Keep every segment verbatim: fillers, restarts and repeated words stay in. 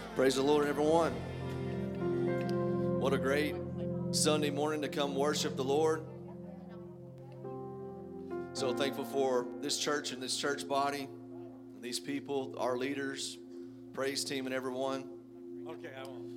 Praise the Lord, everyone. What a great Sunday morning to come worship the Lord. So thankful for this church and this church body, and these people, our leaders, praise team, and everyone. Okay, I won't.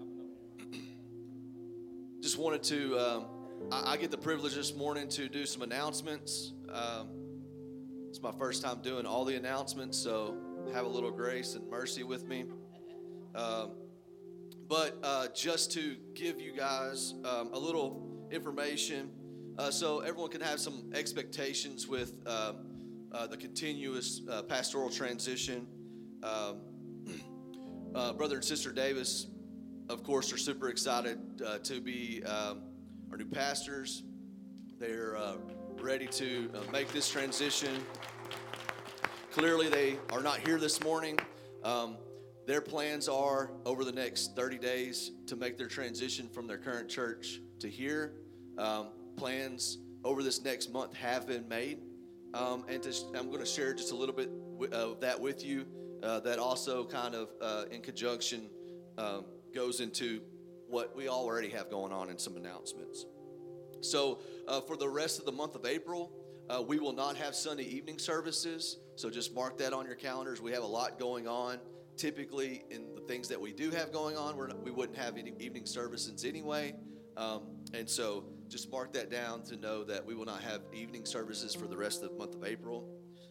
Just wanted to, um, I, I get the privilege this morning to do some announcements. Um, it's my first time doing all the announcements, so have a little grace and mercy with me. Um, but uh, just to give you guys um, a little information, uh, so everyone can have some expectations with um, uh, the continuous uh, pastoral transition. Um, uh, Brother and Sister Davis, of course, are super excited uh, to be um, our new pastors. They're uh, ready to uh, make this transition. Clearly, they are not here this morning. Um, Their plans are over the next thirty days to make their transition from their current church to here. Um, plans over this next month have been made. Um, and to, I'm going to share just a little bit of that with you. Uh, that also kind of uh, in conjunction um, goes into what we already have going on in some announcements. So uh, for the rest of the month of April, uh, we will not have Sunday evening services. So just mark that on your calendars. We have a lot going on. Typically, in the things that we do have going on, we're not, we wouldn't have any evening services anyway. Um, and so just mark that down to know that we will not have evening services for the rest of the month of April.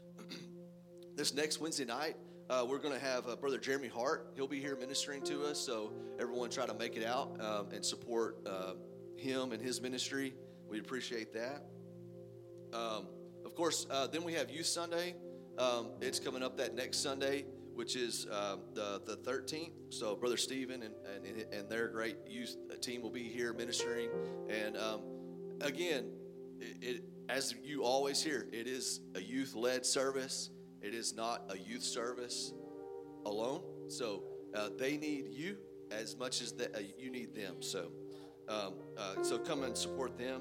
This next Wednesday night, uh, we're going to have uh, Brother Jeremy Hart. He'll be here ministering to us, so everyone try to make it out um, and support uh, him and his ministry. We appreciate that. Um, of course, uh, then we have Youth Sunday. Um, it's coming up that next Sunday, which is uh, the the thirteenth. So Brother Stephen and, and and their great youth team will be here ministering. And um, again, it, it, as you always hear, it is a youth-led service. It is not a youth service alone. So uh, they need you as much as the, uh, you need them. So um, uh, so come and support them.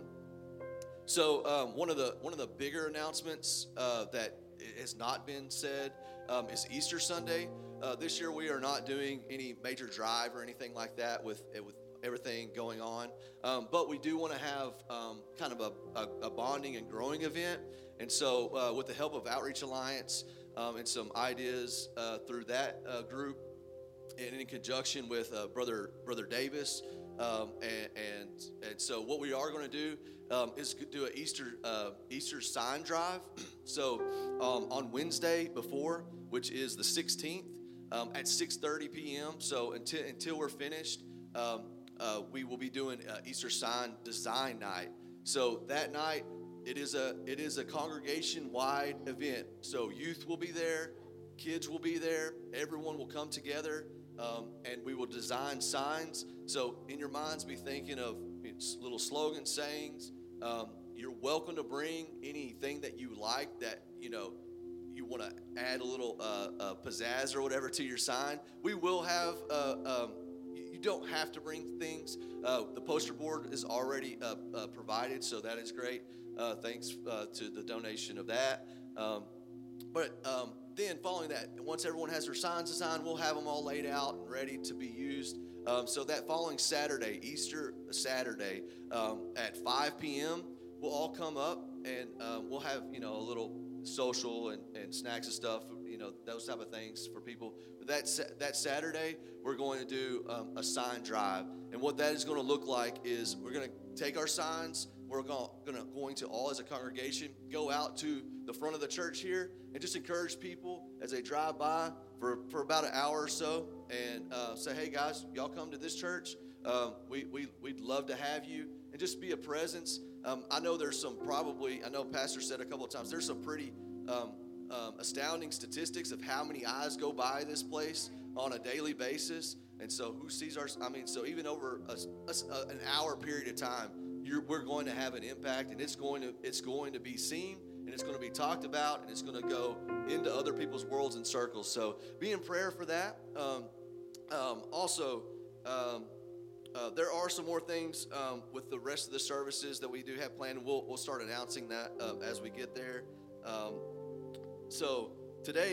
So um, one of the one of the bigger announcements uh, that has not been said um, is Easter Sunday. Uh, this year we are not doing any major drive or anything like that with with everything going on. Um, but we do want to have um, kind of a, a, a bonding and growing event. And so uh, with the help of Outreach Alliance um, and some ideas uh, through that uh, group, and in conjunction with uh, Brother Brother Davis, um, and, and and so what we are going to do um, is do an Easter uh, Easter sign drive. So um, on Wednesday before, which is the sixteenth, um, at six thirty p.m. So until until we're finished, um, uh, we will be doing uh, Easter sign design night. So that night it is a it is a congregation-wide event. So youth will be there, kids will be there, everyone will come together. Um, and we will design signs. So in your minds, be thinking of little slogan sayings. Um, you're welcome to bring anything that you like that, you know, you want to add a little uh, uh, pizzazz or whatever to your sign. We will have, uh, um, you don't have to bring things. Uh, the poster board is already uh, uh, provided, so that is great. Uh, thanks uh, to the donation of that. Um, but um, Then following that, once everyone has their signs designed, we'll have them all laid out and ready to be used. Um, so that following Saturday, Easter Saturday, um, at five p.m., we'll all come up and um, we'll have, you know, a little social and, and snacks and stuff, you know, those type of things for people. But that, that Saturday, we're going to do um, a sign drive. And what that is going to look like is we're going to take our signs, we're going to, going to all as a congregation go out to the front of the church here and just encourage people as they drive by for, for about an hour or so and uh, say, hey guys, y'all come to this church. Um, we, we, we'd love to have you and just be a presence. Um, I know there's some probably, I know Pastor said a couple of times, there's some pretty um, um, astounding statistics of how many eyes go by this place on a daily basis. And so who sees our, I mean, so even over a, a, an hour period of time, you're, we're going to have an impact and it's going to, it's going to be seen. And it's going to be talked about, and it's going to go into other people's worlds and circles. So be in prayer for that. Um, um, also, um, uh, there are some more things um, with the rest of the services that we do have planned. We'll we'll start announcing that uh, as we get there. Um, so today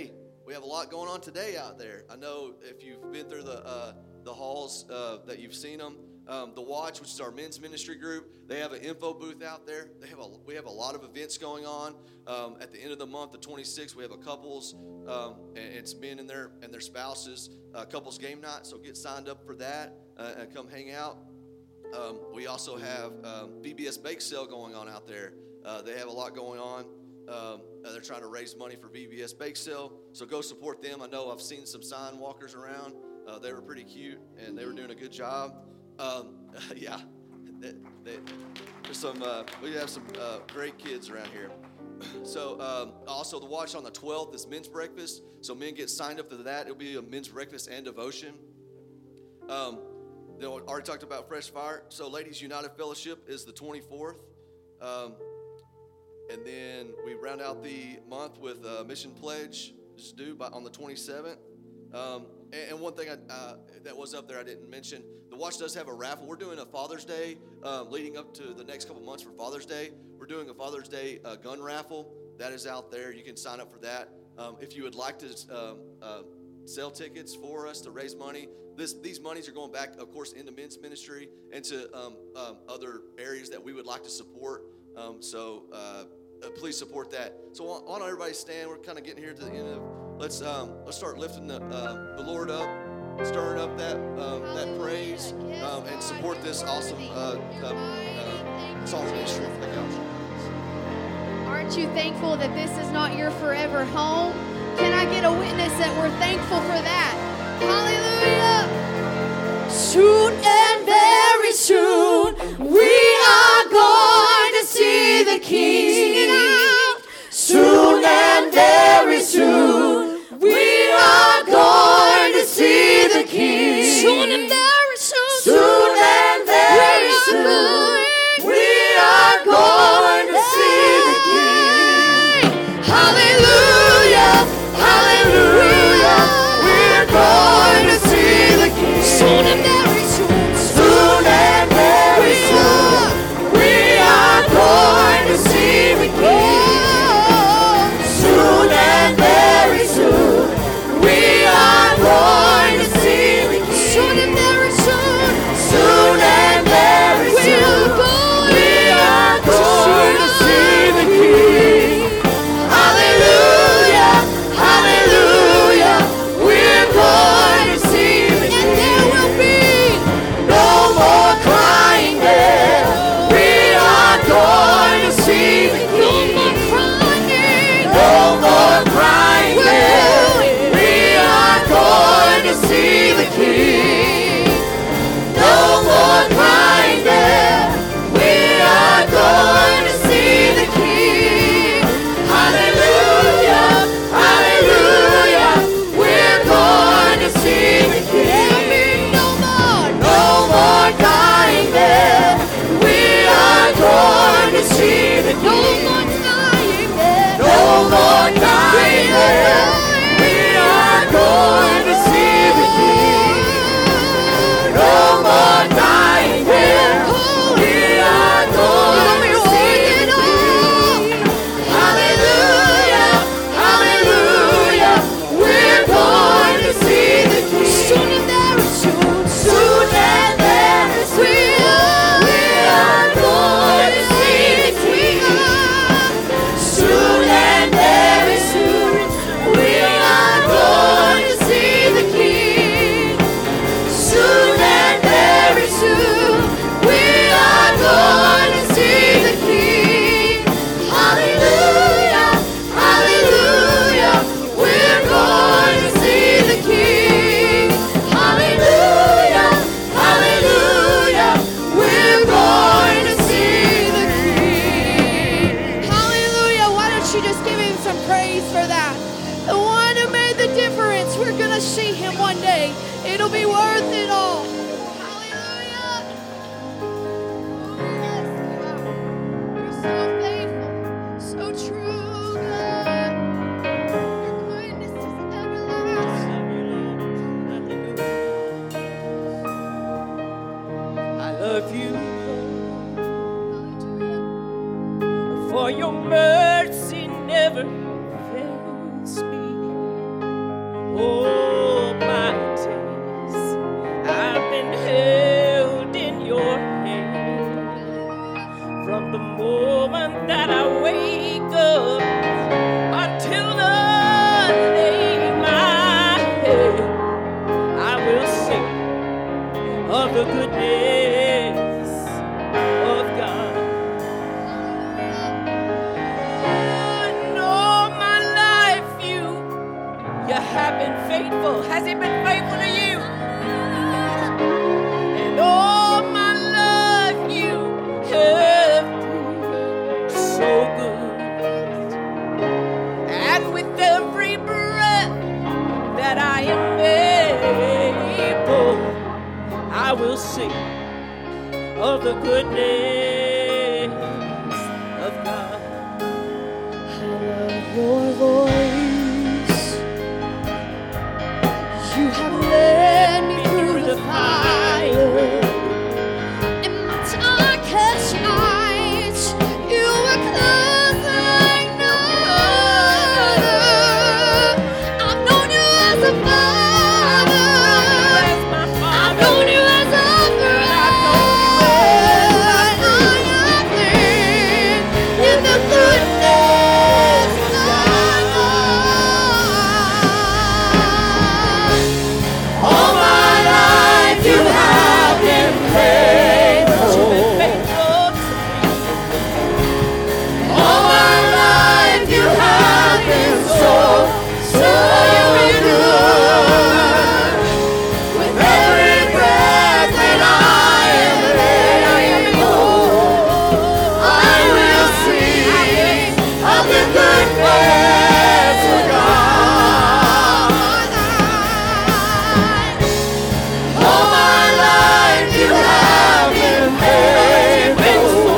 we have a lot going on today out there. I know if you've been through the uh, the halls uh, that you've seen them. Um, the Watch, which is our men's ministry group, they have an info booth out there. They have a, we have a lot of events going on. Um, at the end of the month, the twenty-sixth, we have a couples, um, and it's men and their and their spouses, uh, couples game night. So get signed up for that uh, and come hang out. Um, we also have um, V B S Bake Sale going on out there. Uh, they have a lot going on. Um, uh, they're trying to raise money for V B S Bake Sale, so go support them. I know I've seen some sign walkers around. Uh, they were pretty cute, and they were doing a good job. Um, yeah, they, they, there's some. Uh, we have some uh, great kids around here. So um, also the Watch on the twelfth is men's breakfast. So men get signed up for that. It'll be a men's breakfast and devotion. Um, you know, already talked about Fresh Fire. So Ladies United Fellowship is the twenty-fourth. Um, and then we round out the month with uh, Mission Pledge, which is due by, on the twenty-seventh. Um, and, and one thing I, uh, that was up there I didn't mention, the Watch does have a raffle. We're doing a Father's Day um, leading up to the next couple months for Father's Day. We're doing a Father's Day uh, gun raffle. That is out there. You can sign up for that. Um, if you would like to um, uh, sell tickets for us to raise money, this, these monies are going back, of course, into men's ministry and to um, um, other areas that we would like to support. Um, so uh, uh, please support that. So why don't everybody stand? We're kind of getting here to the end of. Let's um, let's start lifting the, uh, the Lord up, stirring up that um, that praise, um, and support this awesome uh, uh, uh, song ministry. Aren't you thankful that this is not your forever home? Can I get a witness that we're thankful for that? Hallelujah! Soon and very soon, we are going to see the King. Sing it out. Soon and very soon, we are going to see the King. Soon and very soon, soon and very soon, we are going to see the King. Hallelujah, hallelujah, we're going to see the King. Soon and very soon, soon and very soon, we are going to see the King. Soon and very soon, we are going to see the King. Soon and very soon, soon and very soon, we are going to see the King. Hallelujah, hallelujah, we're going to see the King. And there will be no more crying there. We are going to see the King. No more crying there. We are going to see the King. No more crying there. We are going to see the King. Hallelujah, hallelujah, we're going to see the King. No more, no more dying there. We are going to see the King. No more dying there. No more dying there. We are going to see the King. No more dying there. We are going to see the King. Hallelujah, hallelujah, we're going to see the King. Soon and very soon, soon and very soon, we are going to see the King. Soon and very soon, we are going to see the King. Soon and very soon, we are going to see the King. Hallelujah, hallelujah, we're going to see the King. Hallelujah, hallelujah, we're going to see the King. Hallelujah, why don't you just give him some praise for that? The one who made the difference, we're going to see him one day. It'll be worth it all. Hallelujah. Yes, God. You're so faithful, so true, God. Your goodness is everlasting. I love you, for your mercy never fails me. faithful? Has He been faithful to you? And all my life you have been so good. And with every breath that I am able, I will sing of the goodness of God. I love your voice. You have led me through the fire. In my darkest nights, you were close like no other. I've known you as a father. I've known you as a friend. I have lived in the goodness of God. All my life you have been faithful. All my life you have been so, so good. With every breath that I am able, I will sing of the goodness of God. All my life you have been faithful.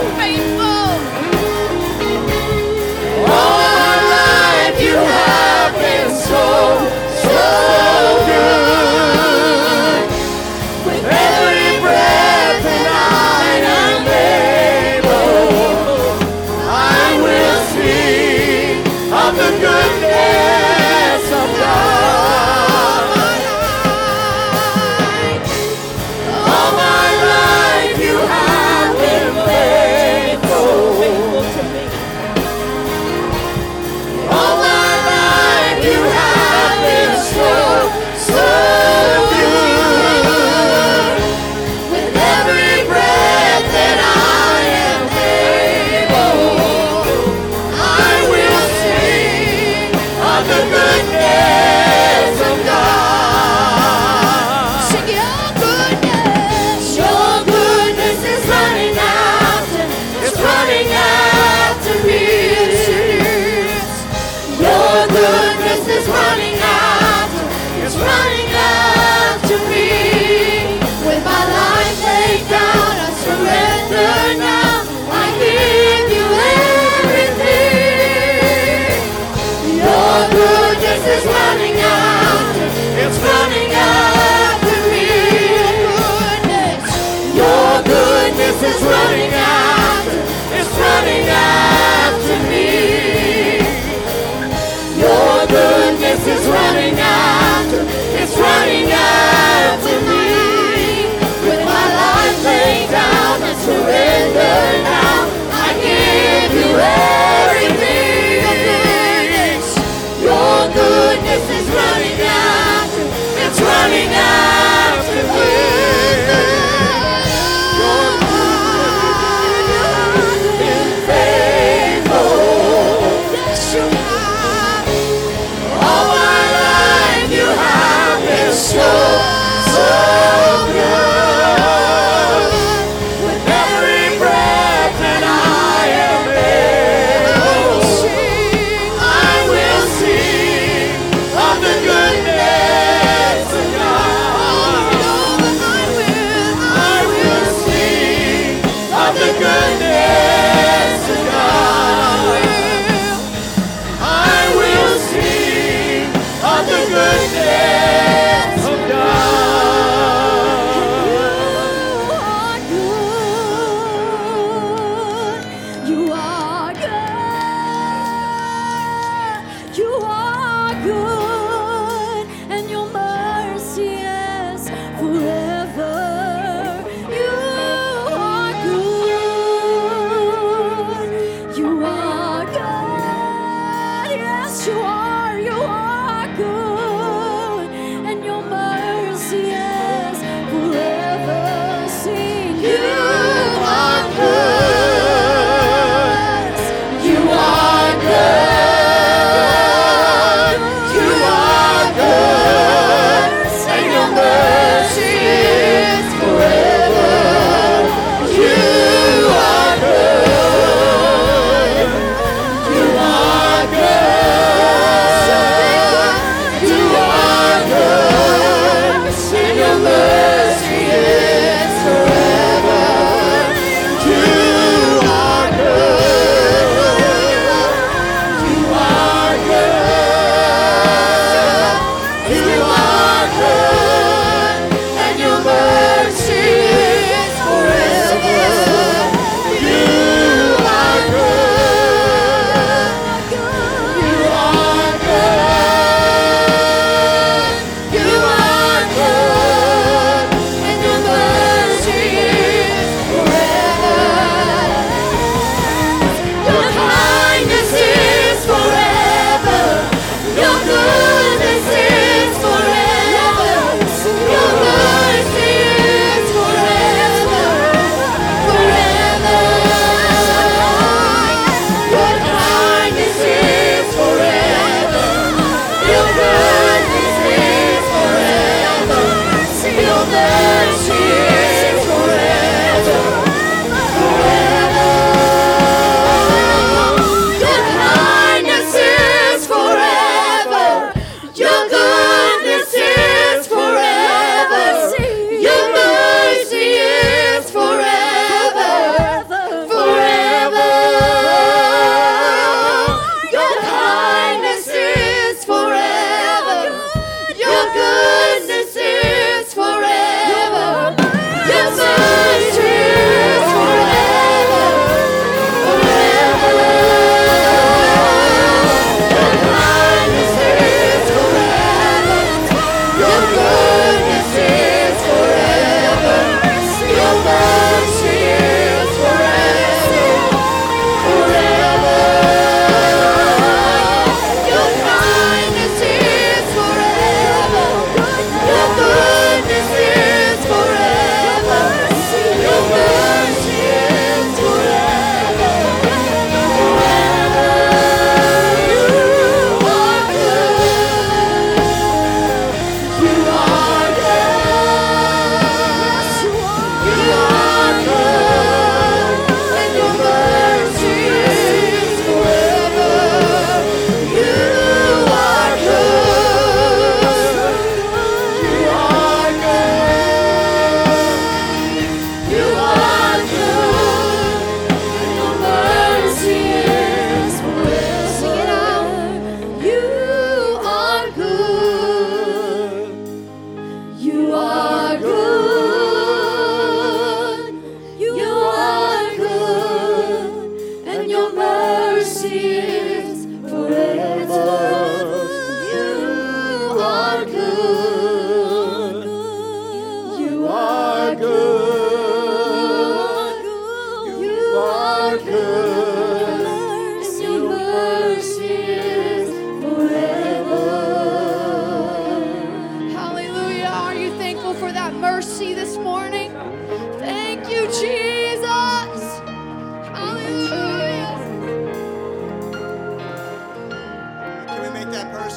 All my life you have been so, so good. With every breath that I am able, I will sing of the goodness of God. All my life you have been faithful. All my life you have been so, so good. With every breath that I am able, I will sing of the goodness of God. Sing your goodness. Your goodness is running after, it's running after me. Your goodness is running after, it's running after me. With my life laid down, I surrender now. I give you everything. Your goodness is running after, it's running after me. Your goodness is running after, it's running after me. Your goodness is running after, it's running after me. With my life laid down, I surrender now. I give you everything. Your goodness is running after, it's running after me. Your goodness has been faithful. Yes, you have. All my life you have been so, so good. With every breath that I am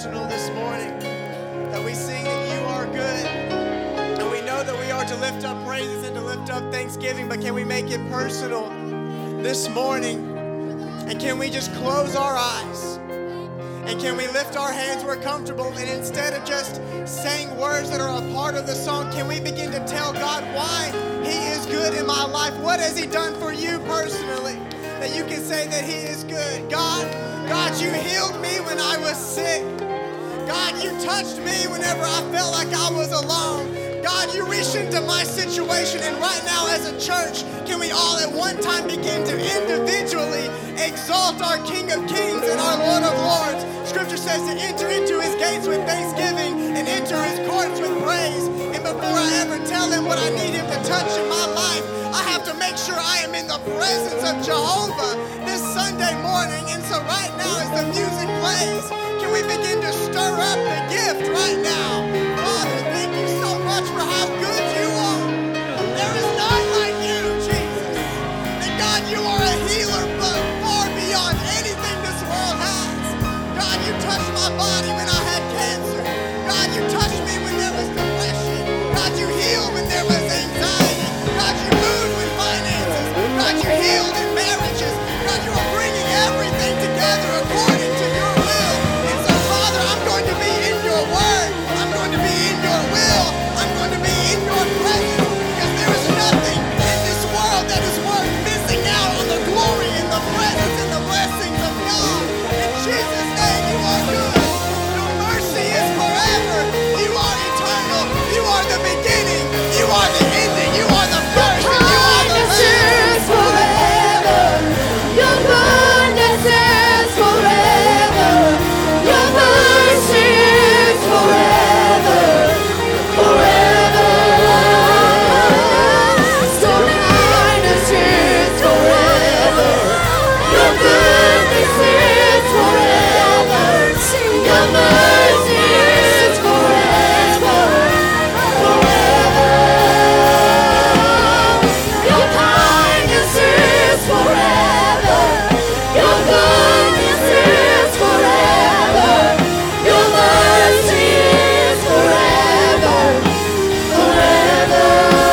personal this morning, that we sing that you are good. And we know that we are to lift up praises and to lift up thanksgiving, but can we make it personal this morning? And can we just close our eyes? And can we lift our hands where comfortable? And instead of just saying words that are a part of the song, can we begin to tell God why He is good in my life? What has He done for you personally? That you can say that He is good. God, God, you healed me when I was sick. God, you touched me whenever I felt like I was alone. God, you reached into my situation, and right now as a church, can we all at one time begin to individually exalt our King of Kings and our Lord of Lords? Scripture says to enter into His gates with thanksgiving and enter His courts with praise. And before I ever tell Him what I need Him to touch in my life, I have to make sure I am in the presence of Jehovah this Sunday morning. And so right now as the music plays, can we begin to stir up the gift right now? Father, thank you so much for how good you are. There is none like you, Jesus. And God, you are a healer, but far beyond anything this world has. God, you touched my body when I had cancer. God, you touched me when there was depression. God, you healed when there was anxiety. God, you moved with finances. God, you healed in marriages. God, you are bringing everything together according to your will. And so, Father, I'm going to be in your word. I'm going to be in your will. I'm going to be in your presence, because there is nothing in this world that is worth missing out on the glory and the presence and the blessings of God. In Jesus' name, you are good. Your mercy is forever. You are eternal. You are the beginning. You are the ending. You are the first and you are the last. Your goodness is forever. Your mercy is forever. Forever. Your kindness is forever. Your goodness is forever. Your mercy is forever. Forever. Your kindness is forever. Your goodness is forever. Your mercy is forever. Forever.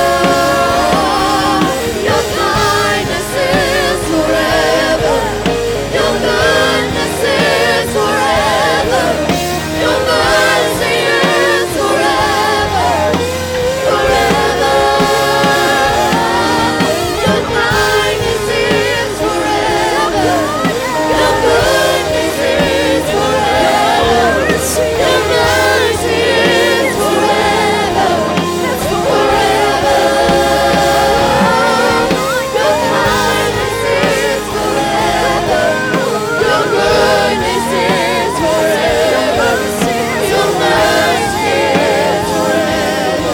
Your kindness is forever. Your goodness is forever. Your mercy is forever. Forever. Your kindness is forever. Your goodness is forever. Your mercy is forever. Forever. Your kindness is forever. Your goodness is forever. Your mercy is forever.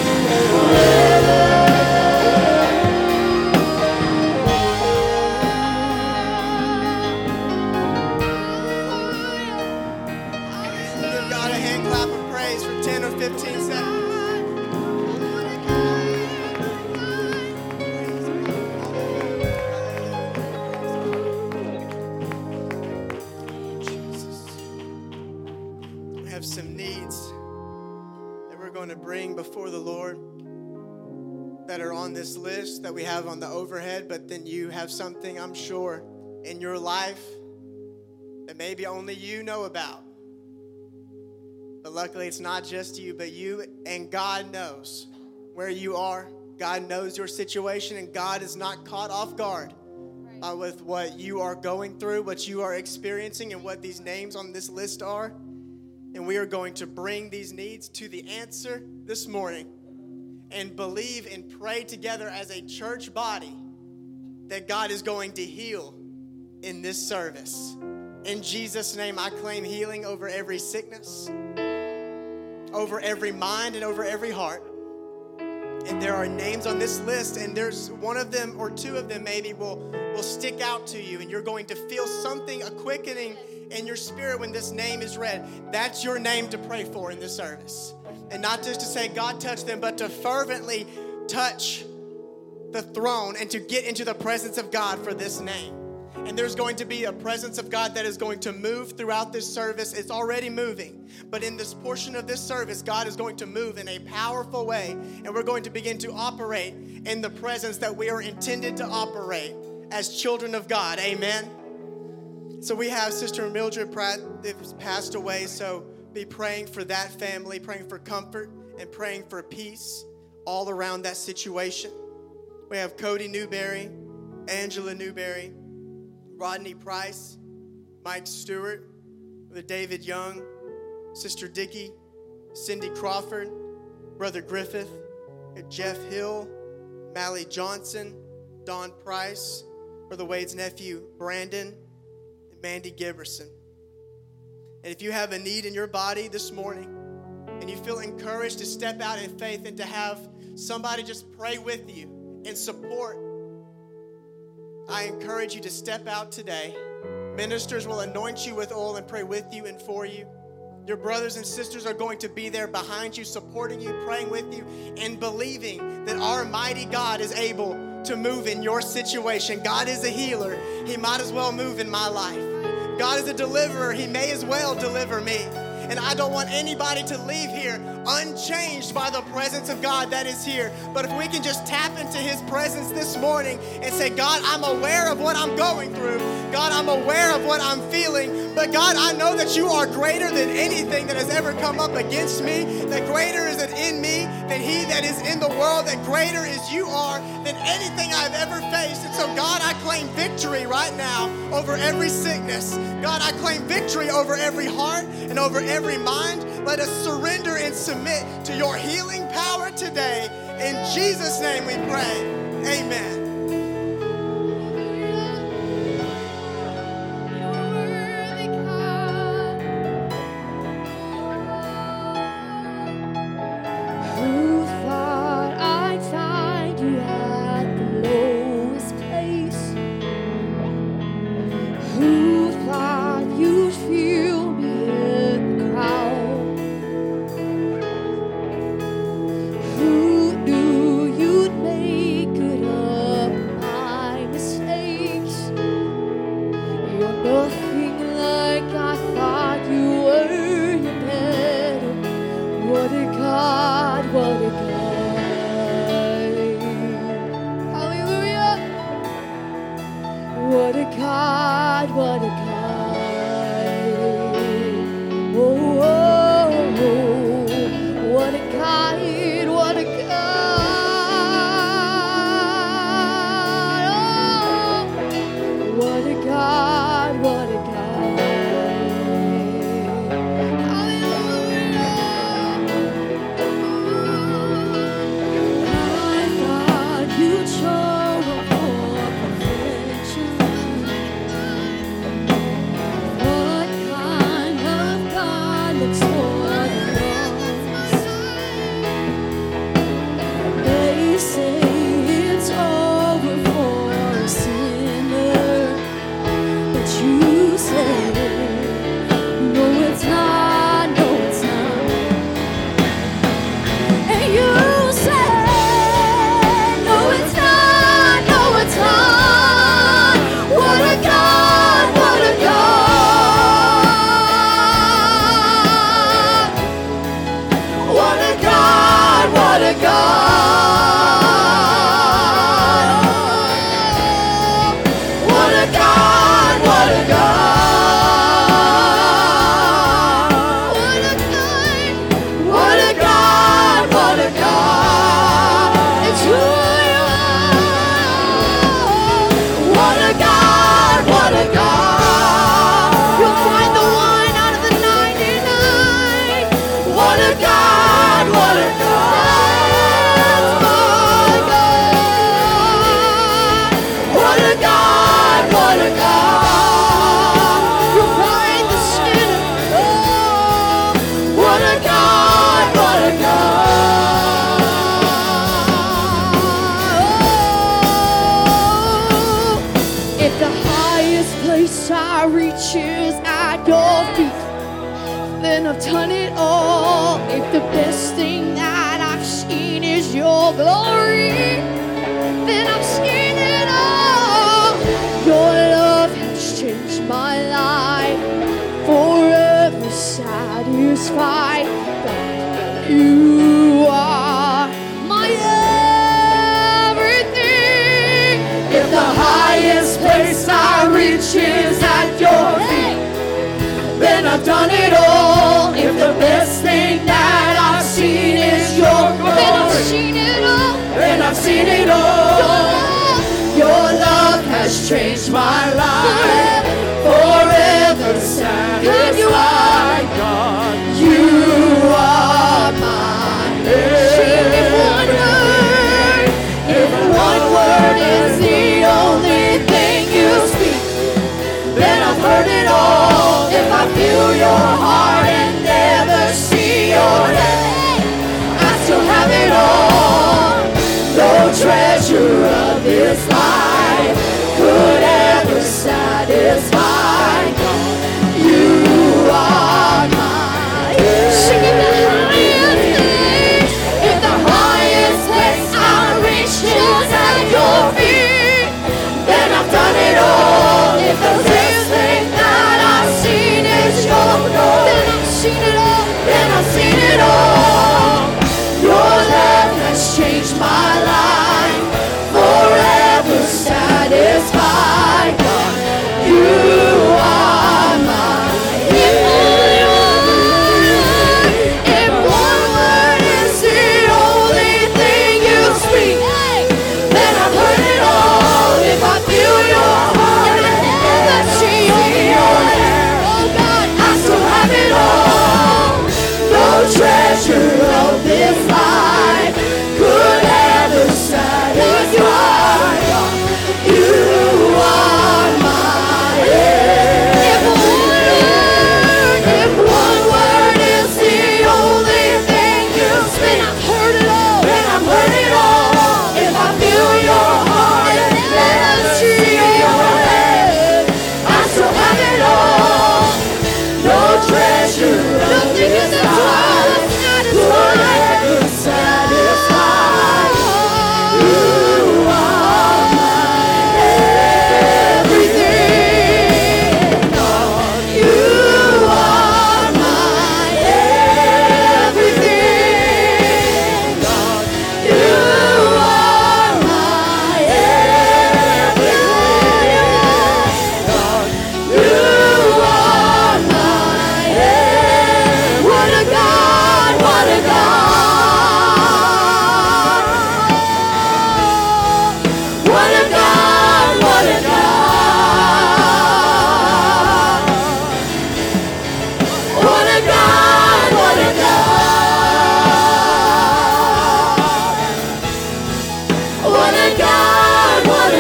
Give God a hand clap of praise for ten or fifteen seconds. We have some needs that we're going to bring before the Lord that are on this list that we have on the overhead, but then you have something, I'm sure, in your life that maybe only you know about. But luckily, it's not just you, but you and God knows where you are. God knows your situation, and God is not caught off guard uh, with what you are going through, what you are experiencing, and what these names on this list are. And we are going to bring these needs to the answer this morning and believe and pray together as a church body that God is going to heal in this service. In Jesus' name, I claim healing over every sickness, over every mind, and over every heart. And there are names on this list, and there's one of them or two of them maybe will, will stick out to you, and you're going to feel something, a quickening in your spirit when this name is read. That's your name to pray for in this service. And not just to say, God touch them, but to fervently touch the throne and to get into the presence of God for this name. And there's going to be a presence of God that is going to move throughout this service. It's already moving. But in this portion of this service, God is going to move in a powerful way. And we're going to begin to operate in the presence that we are intended to operate as children of God. Amen. So we have Sister Mildred Pratt that has passed away. So be praying for that family, praying for comfort and praying for peace all around that situation. We have Cody Newberry, Angela Newberry, Rodney Price, Mike Stewart, Brother David Young, Sister Dickey, Cindy Crawford, Brother Griffith, Jeff Hill, Mally Johnson, Don Price, Brother Wade's nephew, Brandon, and Mandy Giberson. And if you have a need in your body this morning and you feel encouraged to step out in faith and to have somebody just pray with you and support, I encourage you to step out today. Ministers will anoint you with oil and pray with you and for you. Your brothers and sisters are going to be there behind you, supporting you, praying with you, and believing that our mighty God is able to move in your situation. God is a healer. He might as well move in my life. God is a deliverer. He may as well deliver me. And I don't want anybody to leave here unchanged by the presence of God that is here. But if we can just tap into his presence this morning and say, God, I'm aware of what I'm going through. God, I'm aware of what I'm feeling. But God, I know that you are greater than anything that has ever come up against me. That greater is it in me than he that is in the world. That greater is you are than anything I've ever faced. And so God, I claim victory right now over every sickness. God, I claim victory over every heart and over every mind. Let us surrender and submit to your healing power today. In Jesus' name we pray. Amen. Who thought I'd find you at the lowest place? Who thought you'd feel me in the crowd? Who knew you'd make good up my mistakes? You're nothing like I thought you were. You're better. What a God, what a God. Hallelujah. What a God, what a God. Oh, oh, oh. What a God, what a God. Oh, what a God, what a God. Hallelujah. I thought you'd show up for perfection. What kind of God looks for the lost? They say it's over for a sinner, but you say, no, it's not, no, it's not. And you say, no, it's not, no, it's not. What a God, what a God. What a God, what a God. What a God, what a God. What a God, what a God, what a God. It's who you are. What a God, what a God. You'll find the one out of the ninety-nine. What a God, what a God. My God. What a God, what a God. You'll find the sinner. Oh, what a God, what a God. Oh, if the highest place I reach is at your feet, then I've done it all. If the best thing that I've seen is your glory, then I've seen it all. Your love satisfy. You are my everything. If the highest place I reach is at your feet, then I've done it all. If the best thing that I've seen is your glory, then I've seen it all. Then I've seen it all. Your love has changed my life. Forever satisfied, God. You are mine. If one word, if one word is the only thing you speak, then I've heard it all. If I feel your heart and never see your head, I still have it all. No treasure of this life could ever satisfy. You are mine. Singing the highest place. If the highest place I reach is at your feet, then I've done it all. If the best thing that I've seen is your glory, then I've seen it all. Then I've seen it all. Your love has changed my life. Forever satisfied. You are mine. If only one, if one word is the only thing you speak, then I've heard it all. If I feel your heart and never see your hair, oh God, I still have it all. No treasure of this life could ever satisfy. You are mine. If one word, if one word is the only thing you speak, I've heard it all. Then I've heard it all. If I feel your heart and never see your head, I still have it all. No treasure, nothing in this world could ever satisfy. You are my everything. You are my everything. You are my everything. You are my everything. What a God, what a God. What a God, what a God. What a God, what a God. What a God, what a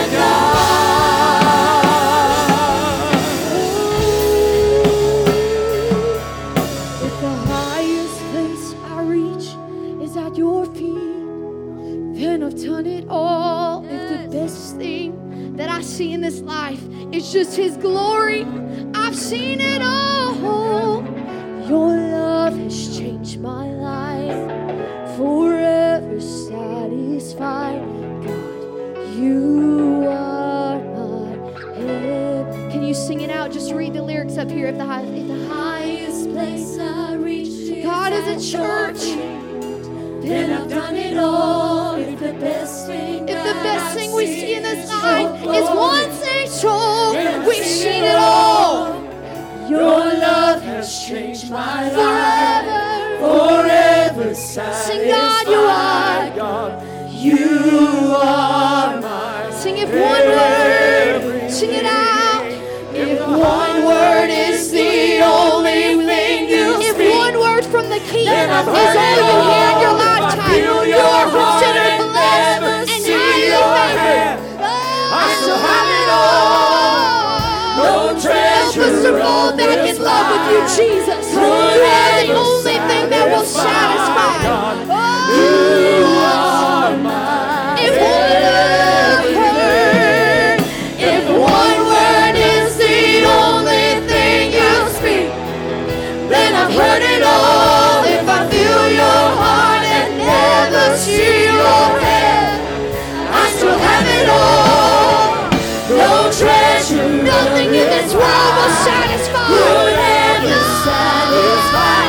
God. If the highest place I reach is at your feet, then I've done it all. If the best thing that I see in this life is just His glory, I've seen it all. Your love has changed my life. Forever satisfied. God, you are my head. Can you sing it out? Just read the lyrics up here. If the, high, if the highest place I reach, God is a church, then I've done it all. If the best thing, if the best thing we see in this life is one thing strong, we've seen it all. Your love has changed my life. Forever satisfied. Sing God, you are. God, you are mine. Sing if one word, sing it out. If one word is the only thing you speak, if one word from the King is all you hear in your lifetime, you are considered blessed and highly favored. I still have it all. No treasure. Help us to fall back in love with you, Jesus. You are the only thing that will satisfy. You are mine. If one word, if one word is the only thing you speak, then I've heard it all. If I feel your heart and never see your head, I still have it all. No treasure, nothing in this world will satisfy. Will never satisfy.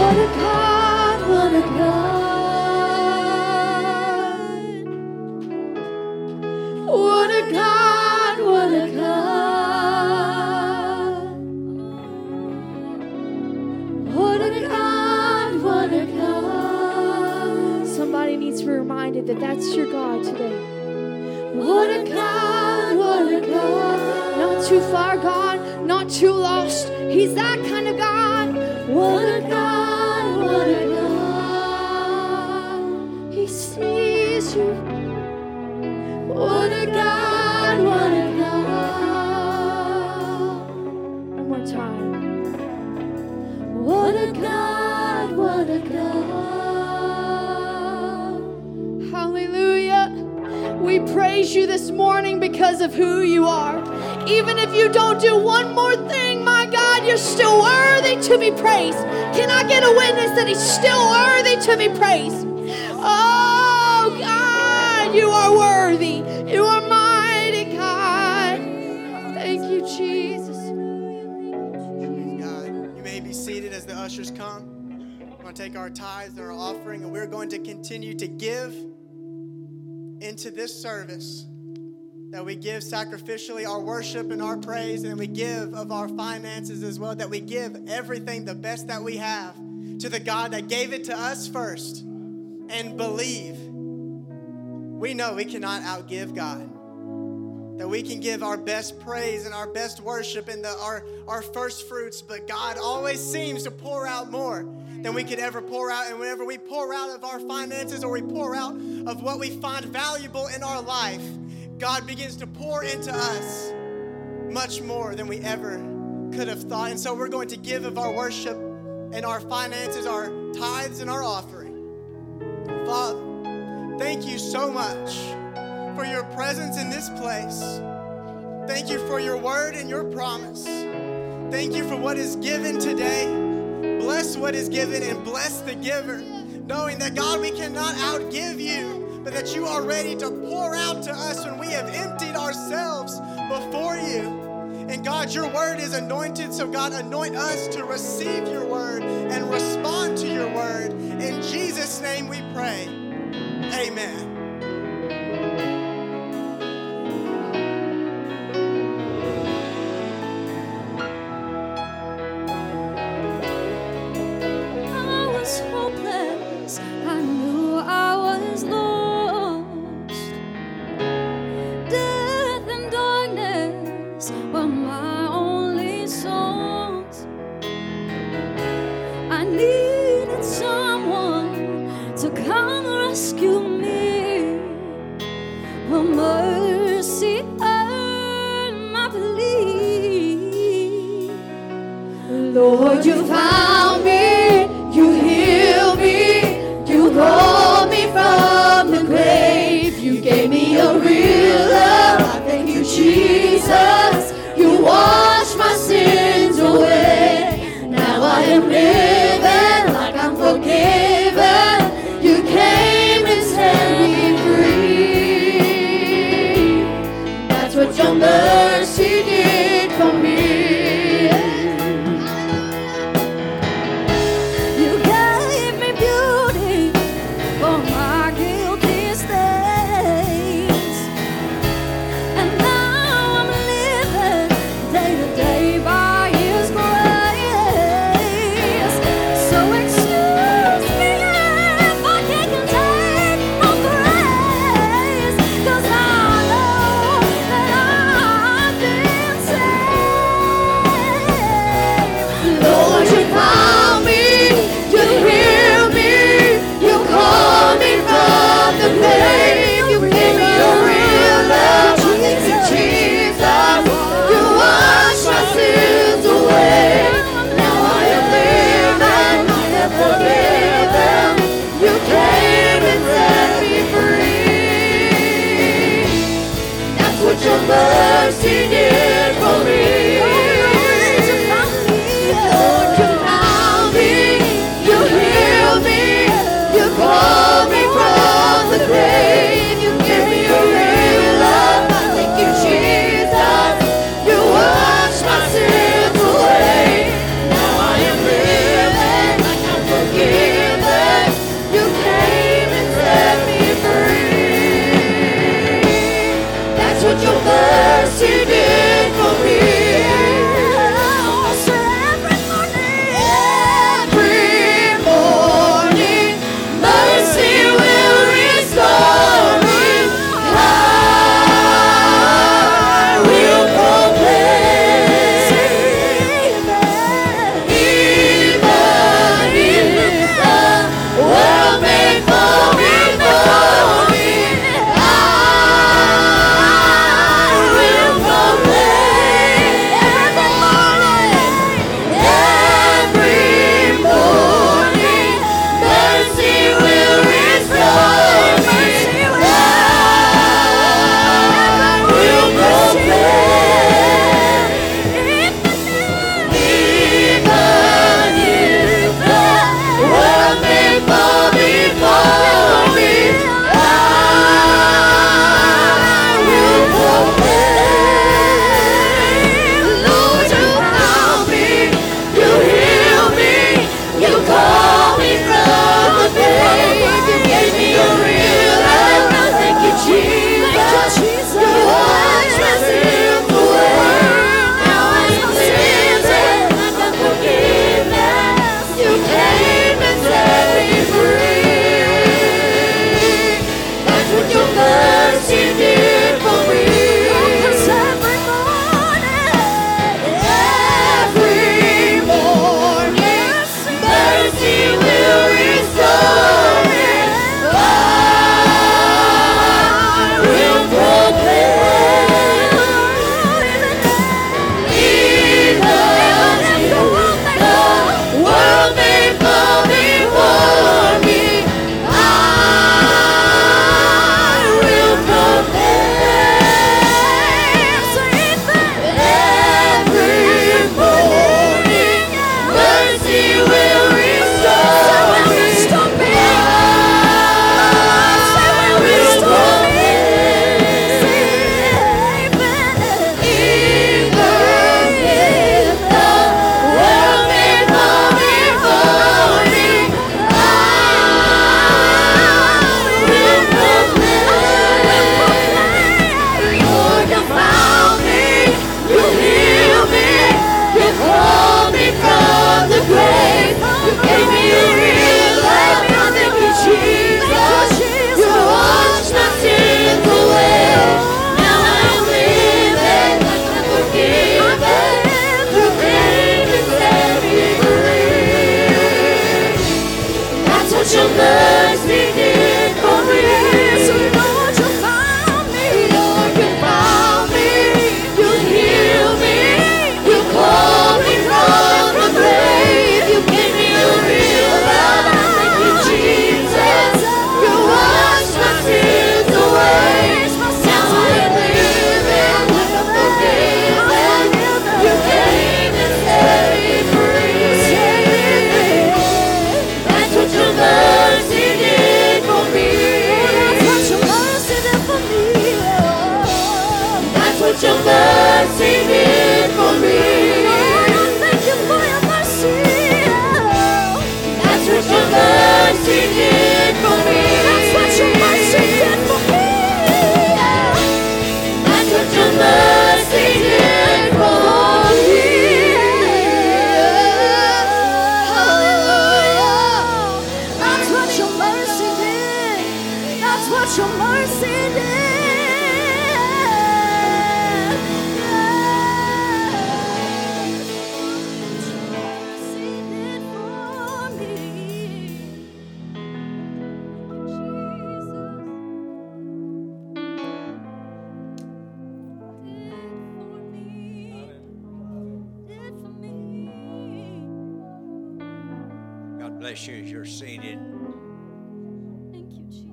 What a God, what a God. What a God, what a God. What a God, what a God. Somebody needs to be reminded that that's your God today. What a God, what a God. Not too far gone, not too lost. He's that kind of God. What a God, what a God. He sees you. What a God, what a God. One more time. What a God, what a God. Hallelujah. We praise you this morning because of who you are. Even if you don't do one more thing, my God, you're still worthy to be praised. Can I get a witness that he's still worthy to be praised? Oh, God, you are worthy. You are mighty, God. Thank you, Jesus. God, you may be seated as the ushers come. We're going to take our tithes and our offering, and we're going to continue to give into this service, that we give sacrificially our worship and our praise, and we give of our finances as well, that we give everything, the best that we have, to the God that gave it to us first, and believe. We know we cannot outgive God, that we can give our best praise and our best worship and the, our, our first fruits, but God always seems to pour out more than we could ever pour out. And whenever we pour out of our finances or we pour out of what we find valuable in our life, God begins to pour into us much more than we ever could have thought. And so we're going to give of our worship and our finances, our tithes and our offering. Father, thank you so much for your presence in this place. Thank you for your word and your promise. Thank you for what is given today. Bless what is given and bless the giver, knowing that, God, we cannot outgive you, but that you are ready to pour out to us when we have emptied ourselves before you. And God, your word is anointed, so God, anoint us to receive your word and respond to your word. In Jesus' name we pray. Amen. Lord, you found me, you healed me, you called me from the grave, you gave me a real love. I thank you, Jesus, you washed my sins away. Now I am living like I'm forgiven. You came into faith. You gave me a real life. Thank you, Jesus. You washed my sins away. Now I'm living like I'm forgiven. You came and set me free. That's what your mercy did for me. 'Cause every morning, every morning, mercy will restore me. I will proclaim, even if the world may fall before me, I will proclaim. Every morning, mercy will restore me. Your mercy did for me. So Lord, you found me. Lord, you found me. You healed me. You called me from the grave. You gave me a real life. Thank you, Jesus. You washed my sins away. Now I'm living like I'm forgiven. You came and set me free. That's what your mercy did for me. That's what your mercy did for me. That's what your mercy did for me. Thank you for your mercy. That's what your mercy did for me. That's what your mercy did for me. That's what your mercy did for me. Hallelujah. That's what your mercy did. That's what your mercy did. Mercy did for me. Did for me. God bless you as you're seated. Thank you, Jesus.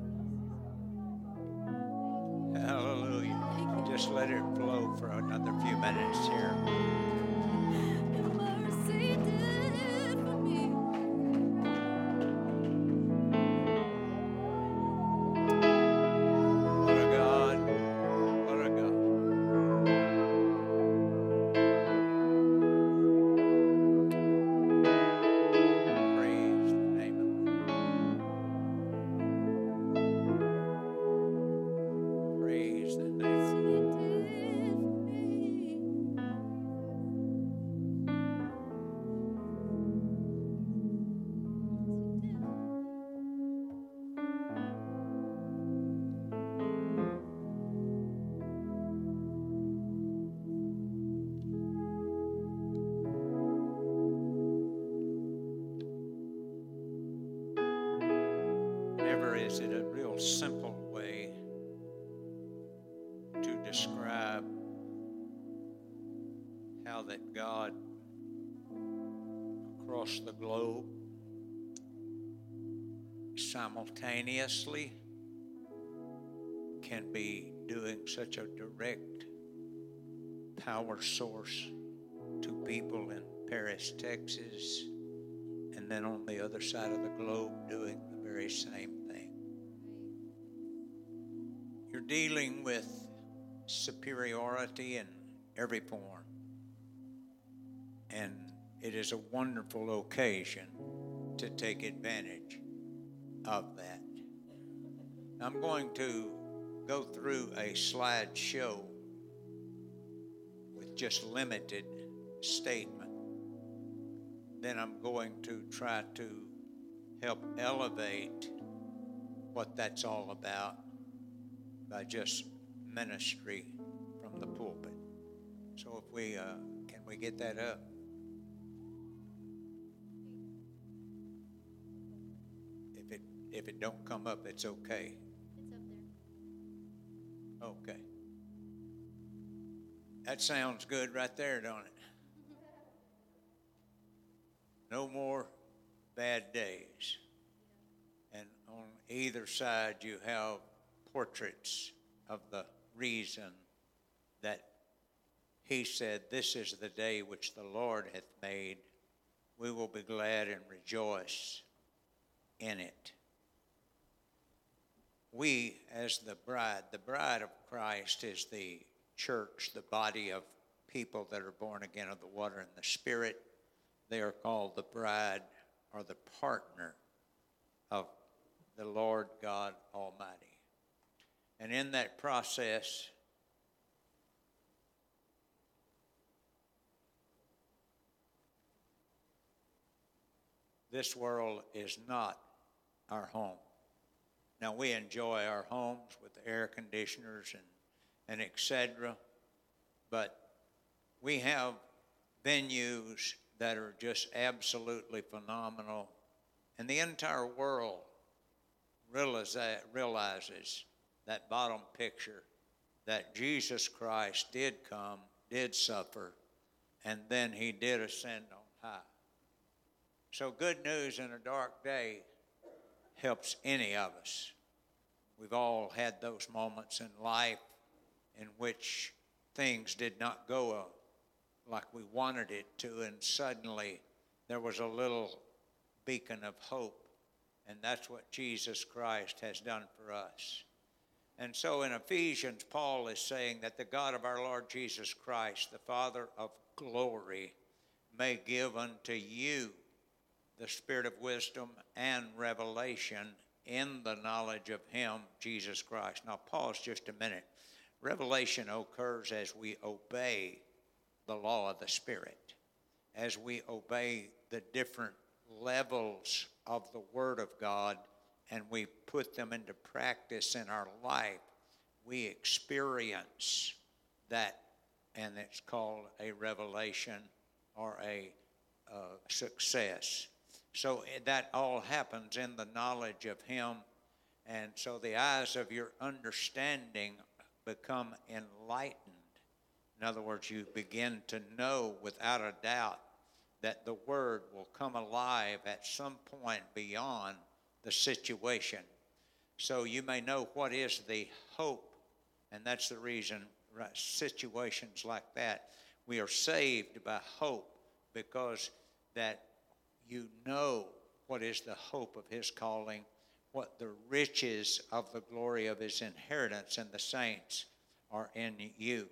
Hallelujah. Just let it flow for another few minutes here. Your mercy did for me. What a God. What a God. Praise the name of the Lord. Praise the name of the Lord. Never is it a real simple way to describe how that God across the globe simultaneously can be doing such a direct power source to people in Paris, Texas, and then on the other side of the globe doing the very same thing. You're dealing with superiority in every form, and it is a wonderful occasion to take advantage of that. I'm going to go through a slideshow with just limited statement. Then I'm going to try to help elevate what that's all about by just ministry from the pulpit. So if we, uh, can we get that up? If it, if it don't come up, it's okay. It's up there. Okay. That sounds good right there, don't it? No more bad days. And on either side, you have portraits of the reason that he said, "This is the day which the Lord hath made. We will be glad and rejoice in it." We, as the bride, the bride of Christ is the church, the body of people that are born again of the water and the Spirit. They are called the bride or the partner of the Lord God Almighty. And in that process, this world is not our home. Now, we enjoy our homes with air conditioners and, and et cetera, but we have venues that are just absolutely phenomenal, and the entire world realize that, realizes that bottom picture, that Jesus Christ did come, did suffer, and then he did ascend on high. So good news in a dark day helps any of us. We've all had those moments in life in which things did not go uh, like we wanted it to, and suddenly there was a little beacon of hope, and that's what Jesus Christ has done for us. And so in Ephesians, Paul is saying that the God of our Lord Jesus Christ, the Father of glory, may give unto you the spirit of wisdom and revelation in the knowledge of him, Jesus Christ. Now pause just a minute. Revelation occurs as we obey the law of the Spirit, as we obey the different levels of the Word of God, and we put them into practice in our life. We experience that, and it's called a revelation or a uh, success. So that all happens in the knowledge of him, and so the eyes of your understanding become enlightened. In other words, you begin to know without a doubt that the Word will come alive at some point beyond the situation. So you may know what is the hope, and that's the reason right, situations like that. We are saved by hope because that you know what is the hope of his calling, what the riches of the glory of his inheritance in the saints are in you.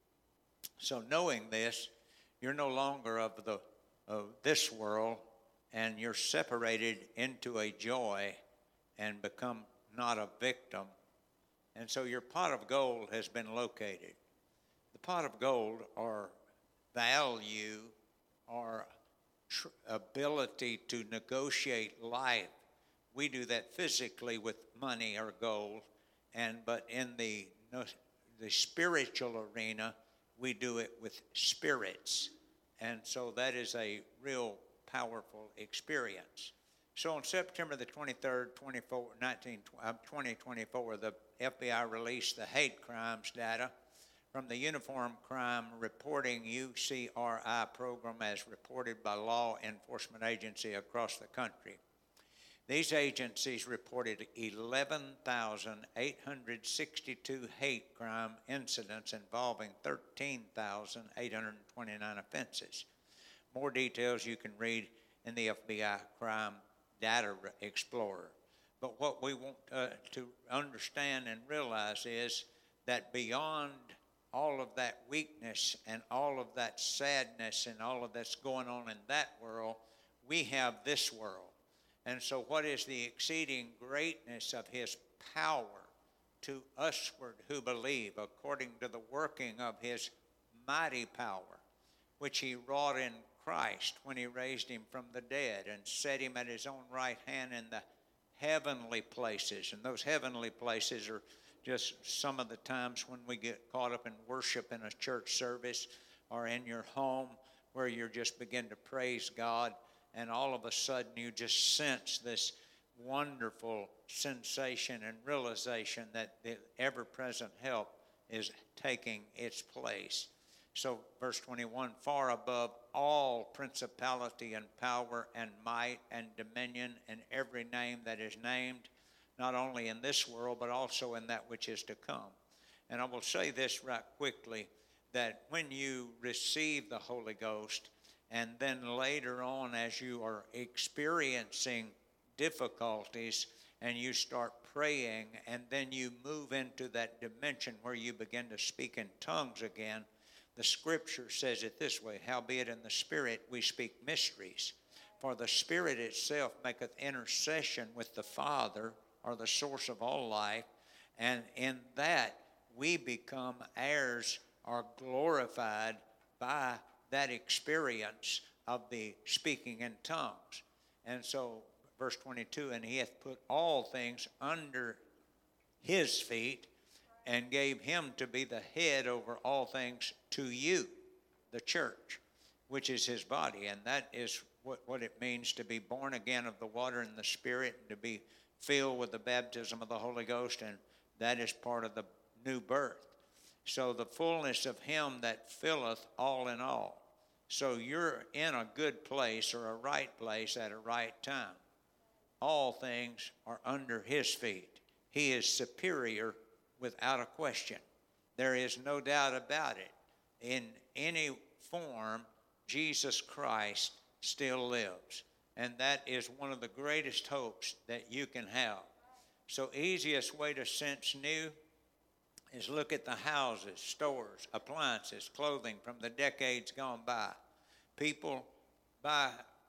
So knowing this, you're no longer of the of this world, and you're separated into a joy and become not a victim. And so your pot of gold has been located. The pot of gold, or value, or tr- ability to negotiate life. We do that physically with money or gold, and but in the the spiritual arena, we do it with spirits. And so that is a real powerful experience. So on September the twenty-third, twenty twenty-four, the F B I released the hate crimes data from the Uniform Crime Reporting U C R I program as reported by law enforcement agencies across the country. These agencies reported eleven thousand eight hundred sixty-two hate crime incidents involving thirteen thousand eight hundred twenty-nine offenses. More details you can read in the F B I Crime Data Explorer. But what we want uh, to understand and realize is that beyond all of that weakness and all of that sadness and all of that's going on in that world, we have this world. And so what is the exceeding greatness of his power to usward who believe, according to the working of his mighty power, which he wrought in Christ when he raised him from the dead and set him at his own right hand in the heavenly places. And those heavenly places are just some of the times when we get caught up in worship in a church service or in your home where you just begin to praise God, and all of a sudden you just sense this wonderful sensation and realization that the ever-present help is taking its place. So verse twenty-one, far above all principality and power and might and dominion and every name that is named, not only in this world, but also in that which is to come. And I will say this right quickly, that when you receive the Holy Ghost, and then later on as you are experiencing difficulties and you start praying, and then you move into that dimension where you begin to speak in tongues again, the scripture says it this way, howbeit in the Spirit we speak mysteries. For the Spirit itself maketh intercession with the Father, or the source of all life, and in that we become heirs or glorified by that experience of the speaking in tongues. And so, verse twenty-two, and he hath put all things under his feet, and gave him to be the head over all things to you, the church, which is his body. And that is what, what it means to be born again of the water and the Spirit, and to be filled with the baptism of the Holy Ghost, and that is part of the new birth. So the fullness of him that filleth all in all. So you're in a good place or a right place at a right time. All things are under his feet. He is superior without a question. There is no doubt about it. In any form, Jesus Christ still lives. And that is one of the greatest hopes that you can have. So easiest way to sense new is look at the houses, stores, appliances, clothing from the decades gone by. People buy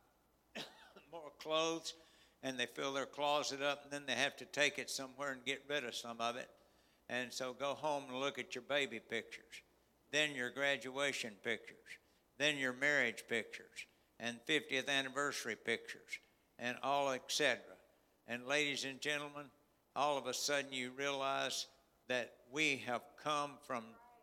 more clothes and they fill their closet up, and then they have to take it somewhere and get rid of some of it. And so go home and look at your baby pictures, then your graduation pictures, then your marriage pictures, and fiftieth anniversary pictures, and all et cetera. And ladies and gentlemen, all of a sudden you realize that we have come from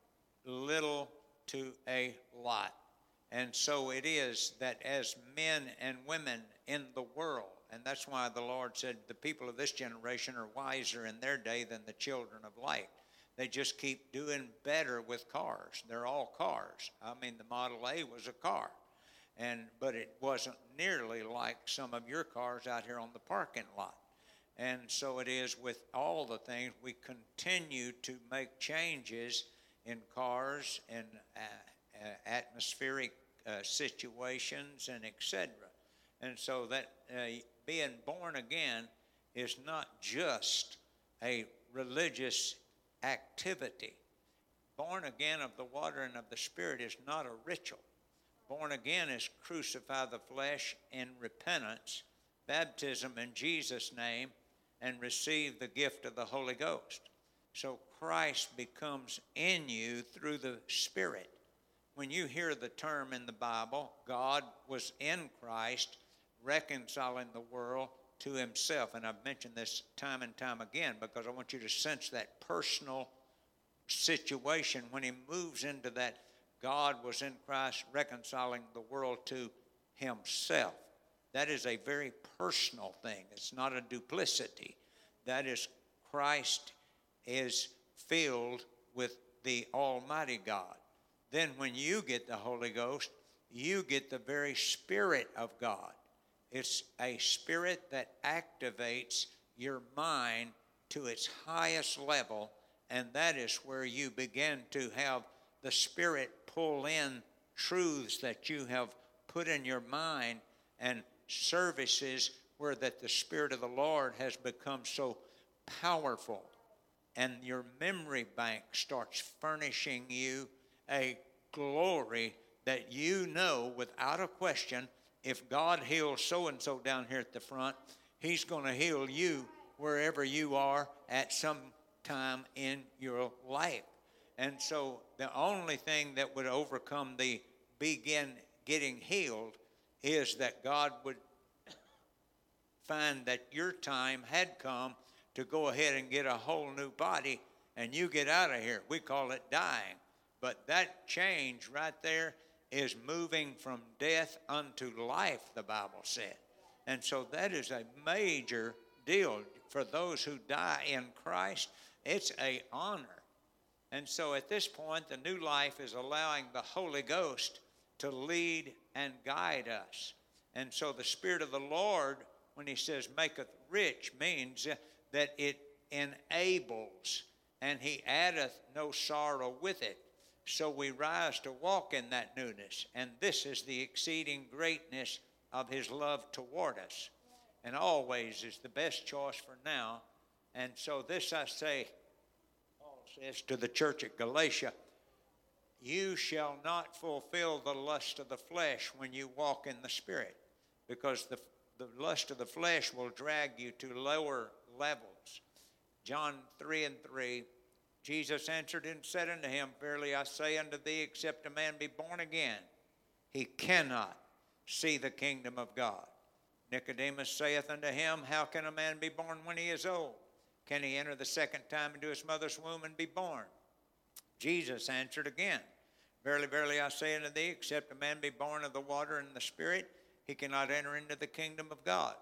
little to a lot. And so it is that as men and women in the world, and that's why the Lord said the people of this generation are wiser in their day than the children of light. They just keep doing better with cars. They're all cars. I mean, the Model A was a car, and but it wasn't nearly like some of your cars out here on the parking lot. And so it is with all the things. We continue to make changes in cars and uh, uh, atmospheric uh, situations and et cetera. And so that uh, being born again is not just a religious activity. Born again of the water and of the Spirit is not a ritual. Born again is crucify the flesh in repentance, baptism in Jesus' name, and receive the gift of the Holy Ghost. So Christ becomes in you through the Spirit. When you hear the term in the Bible, God was in Christ reconciling the world to himself. And I've mentioned this time and time again because I want you to sense that personal situation when he moves into that God was in Christ reconciling the world to himself. That is a very personal thing. It's not a duplicity. That is, Christ is filled with the Almighty God. Then when you get the Holy Ghost, you get the very Spirit of God. It's a spirit that activates your mind to its highest level, and that is where you begin to have the Spirit pull in truths that you have put in your mind, and services where that the Spirit of the Lord has become so powerful, and your memory bank starts furnishing you a glory that you know without a question, if God heals so-and-so down here at the front, He's going to heal you wherever you are at some time in your life. And so the only thing that would overcome the begin getting healed is that God would find that your time had come to go ahead and get a whole new body and you get out of here. We call it dying. But that change right there is moving from death unto life, the Bible said. And so that is a major deal for those who die in Christ. It's an honor. And so at this point, the new life is allowing the Holy Ghost to lead and guide us. And so the Spirit of the Lord, when he says maketh rich, means that it enables, and he addeth no sorrow with it. So we rise to walk in that newness. And this is the exceeding greatness of his love toward us. And always is the best choice for now. And so this I say, Paul says to the church at Galatia, you shall not fulfill the lust of the flesh when you walk in the Spirit, because the, the lust of the flesh will drag you to lower levels. John three and three, Jesus answered and said unto him, verily I say unto thee, except a man be born again, he cannot see the kingdom of God. Nicodemus saith unto him, how can a man be born when he is old? Can he enter the second time into his mother's womb and be born? Jesus answered again, verily, verily, I say unto thee, except a man be born of the water and the Spirit, he cannot enter into the kingdom of God.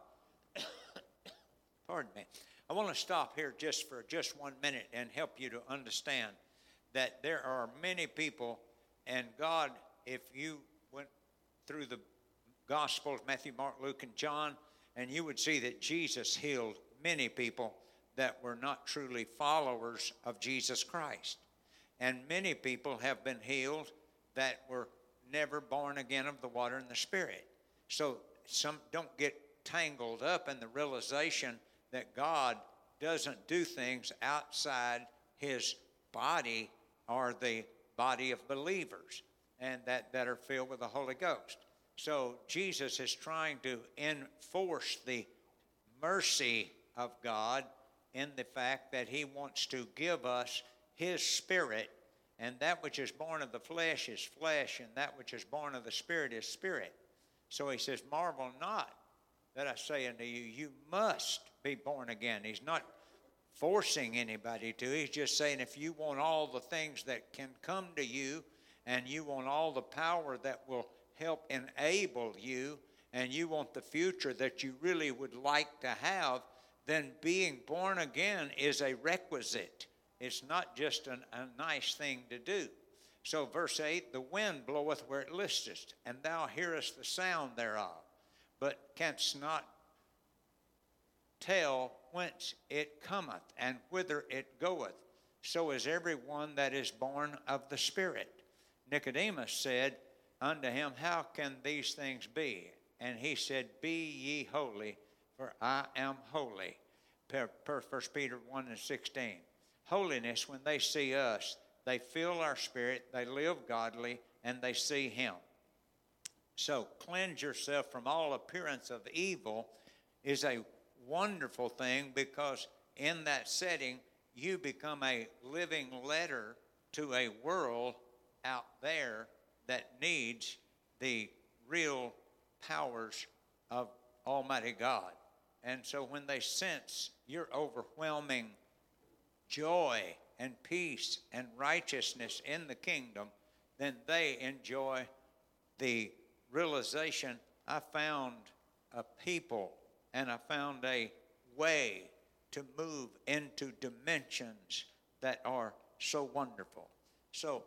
Pardon me. I want to stop here just for just one minute and help you to understand that there are many people, and God, if you went through the Gospels, Matthew, Mark, Luke, and John, and you would see that Jesus healed many people that were not truly followers of Jesus Christ. And many people have been healed that were never born again of the water and the Spirit. So some don't get tangled up in the realization that God doesn't do things outside his body or the body of believers and that, that are filled with the Holy Ghost. So Jesus is trying to enforce the mercy of God in the fact that he wants to give us his Spirit, and that which is born of the flesh is flesh, and that which is born of the Spirit is spirit. So he says, marvel not that I say unto you, you must be born again. He's not forcing anybody to. He's just saying if you want all the things that can come to you, and you want all the power that will help enable you, and you want the future that you really would like to have, then being born again is a requisite. It's not just an, a nice thing to do. So verse eight, the wind bloweth where it listeth, and thou hearest the sound thereof, but canst not tell whence it cometh and whither it goeth. So is every one that is born of the Spirit. Nicodemus said unto him, how can these things be? And he said, be ye holy, for I am holy. Per, per First Peter one and sixteen. Holiness, when they see us, they feel our spirit, they live godly, and they see him. So cleanse yourself from all appearance of evil is a wonderful thing, because in that setting you become a living letter to a world out there that needs the real powers of Almighty God. And so when they sense your overwhelming joy and peace and righteousness in the kingdom, then they enjoy the realization, I found a people and I found a way to move into dimensions that are so wonderful. So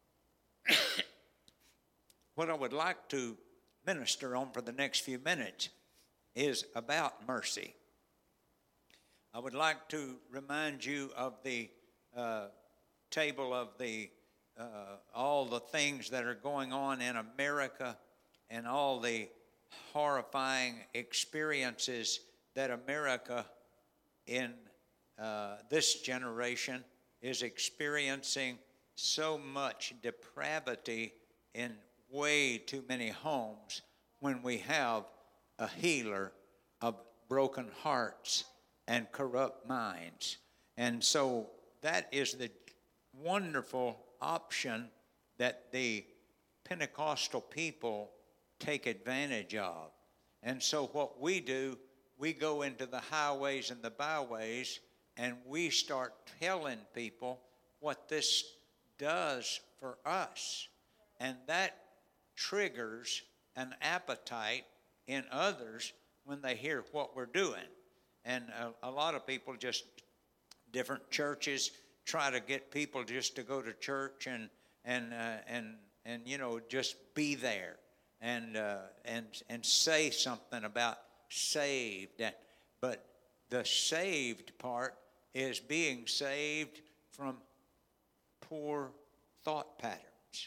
what I would like to minister on for the next few minutes is about mercy. I would like to remind you of the uh, table of the uh, all the things that are going on in America and all the horrifying experiences that America in uh, this generation is experiencing. So much depravity in way too many homes when we have a healer of broken hearts and corrupt minds. And so that is the wonderful option that the Pentecostal people take advantage of. And so what we do, we go into the highways and the byways, and we start telling people what this does for us. And that triggers an appetite in others when they hear what we're doing. And a, a lot of people, just different churches, try to get people just to go to church and and uh, and and you know just be there and uh, and and say something about saved. And, but the saved part is being saved from poor thought patterns,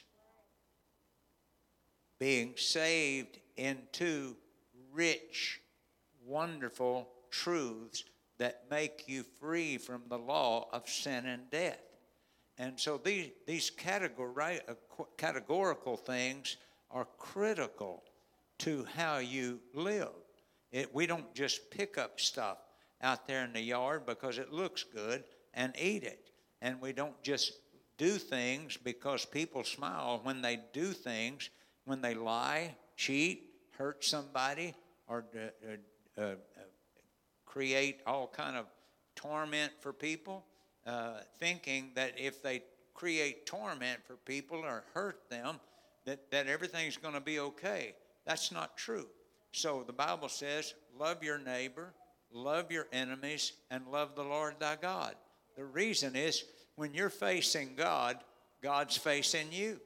being saved into rich, wonderful truths that make you free from the law of sin and death. And so these, these categori- categorical things are critical to how you live. It, we don't just pick up stuff out there in the yard because it looks good and eat it. And we don't just do things because people smile when they do things, when they lie, cheat, hurt somebody, or uh, uh, uh, create all kind of torment for people, uh, thinking that if they create torment for people or hurt them, that, that everything's going to be okay. That's not true. So the Bible says, love your neighbor, love your enemies, and love the Lord thy God. The reason is, when you're facing God, God's facing you.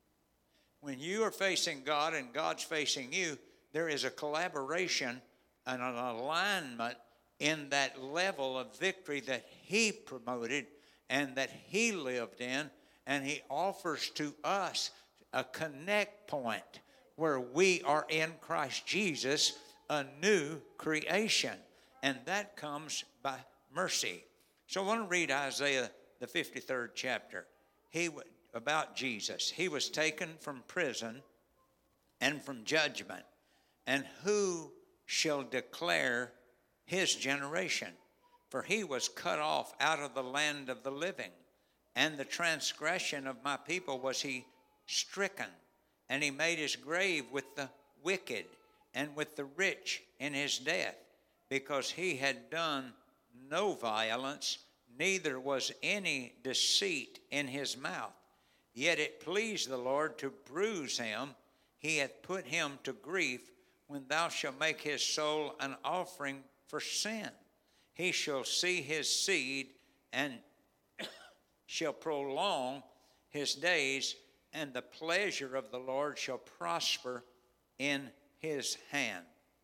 When you are facing God and God's facing you, there is a collaboration and an alignment in that level of victory that he promoted and that he lived in, and he offers to us a connect point where we are in Christ Jesus, a new creation, and that comes by mercy. So I want to read Isaiah, the fifty-third chapter. He about Jesus. He was taken from prison and from judgment, and who shall declare his generation? For he was cut off out of the land of the living, and the transgression of my people was he stricken, and he made his grave with the wicked and with the rich in his death, because he had done no violence, neither was any deceit in his mouth. Yet it pleased the Lord to bruise him. He hath put him to grief. When thou shalt make his soul an offering for sin, he shall see his seed and shall prolong his days, and the pleasure of the Lord shall prosper in his hand.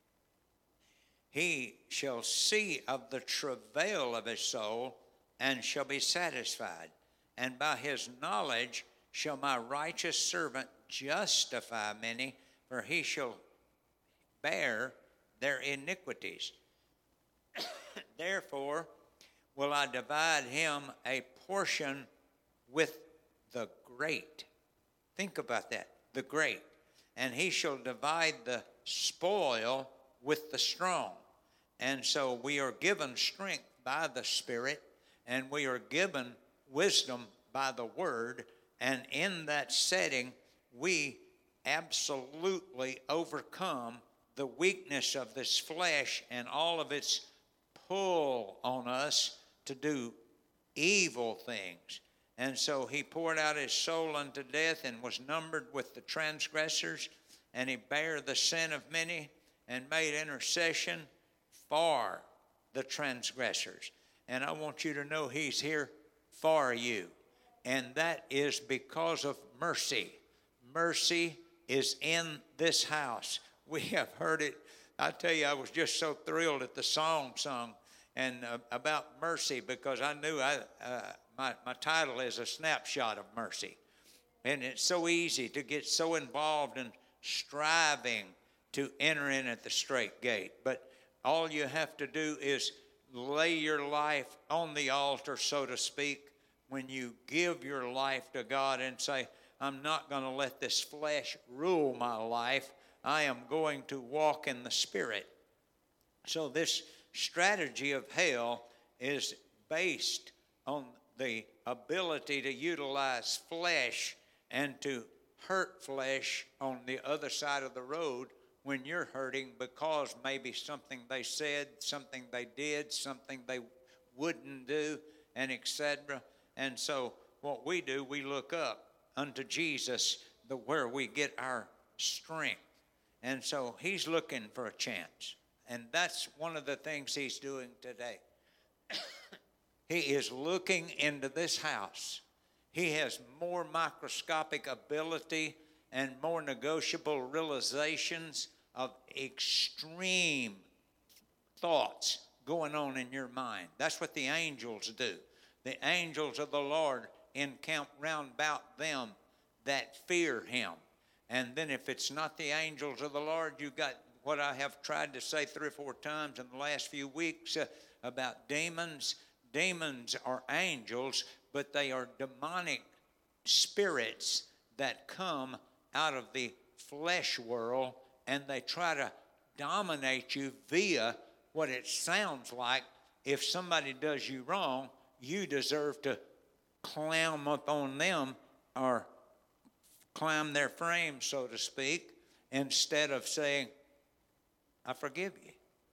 He shall see of the travail of his soul and shall be satisfied. And by his knowledge shall my righteous servant justify many, for he shall bear their iniquities. Therefore will I divide him a portion with the great. Think about that, the great. And he shall divide the spoil with the strong. And so we are given strength by the Spirit, and we are given wisdom by the Word. And in that setting, we absolutely overcome the weakness of this flesh and all of its pull on us to do evil things. And so he poured out his soul unto death and was numbered with the transgressors, and he bare the sin of many and made intercession for the transgressors. And I want you to know he's here for you. And that is because of mercy. Mercy is in this house. We have heard it. I tell you, I was just so thrilled at the song sung and uh, about mercy, because I knew I, uh, my, my title is A Snapshot of Mercy. And it's so easy to get so involved in striving to enter in at the straight gate. But all you have to do is lay your life on the altar, so to speak, when you give your life to God and say, I'm not going to let this flesh rule my life. I am going to walk in the Spirit. So this strategy of hell is based on the ability to utilize flesh and to hurt flesh on the other side of the road when you're hurting because maybe something they said, something they did, something they wouldn't do, and et cetera. And so what we do, we look up unto Jesus, the where we get our strength. And so he's looking for a chance. And that's one of the things he's doing today. He is looking into this house. He has more microscopic ability and more negotiable realizations of extreme thoughts going on in your mind. That's what the angels do. The angels of the Lord encamp round about them that fear him. And then if it's not the angels of the Lord, you've got what I have tried to say three or four times in the last few weeks uh, about demons. Demons are angels, but they are demonic spirits that come out of the flesh world, and they try to dominate you via what it sounds like. If somebody does you wrong, you deserve to climb up on them or climb their frame, so to speak, instead of saying, I forgive you.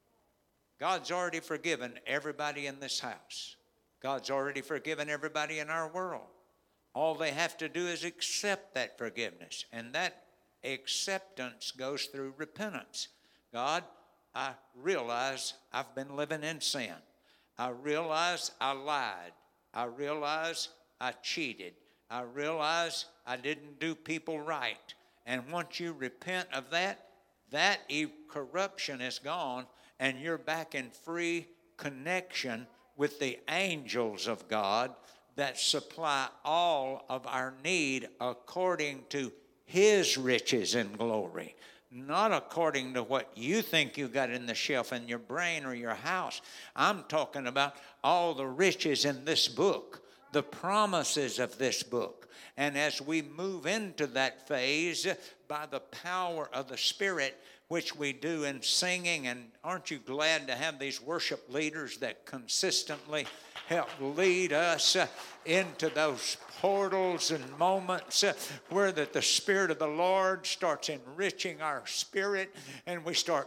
God's already forgiven everybody in this house. God's already forgiven everybody in our world. All they have to do is accept that forgiveness. And that acceptance goes through repentance. God, I realize I've been living in sin. I realize I lied. I realize I cheated. I realize I didn't do people right. And once you repent of that, that corruption is gone, and you're back in free connection with the angels of God that supply all of our need according to his riches and glory, not according to what you think you got in the shelf in your brain or your house. I'm talking about all the riches in this book, the promises of this book. And as we move into that phase by the power of the Spirit, which we do in singing, and aren't you glad to have these worship leaders that consistently help lead us into those portals and moments where that the Spirit of the Lord starts enriching our spirit, and we start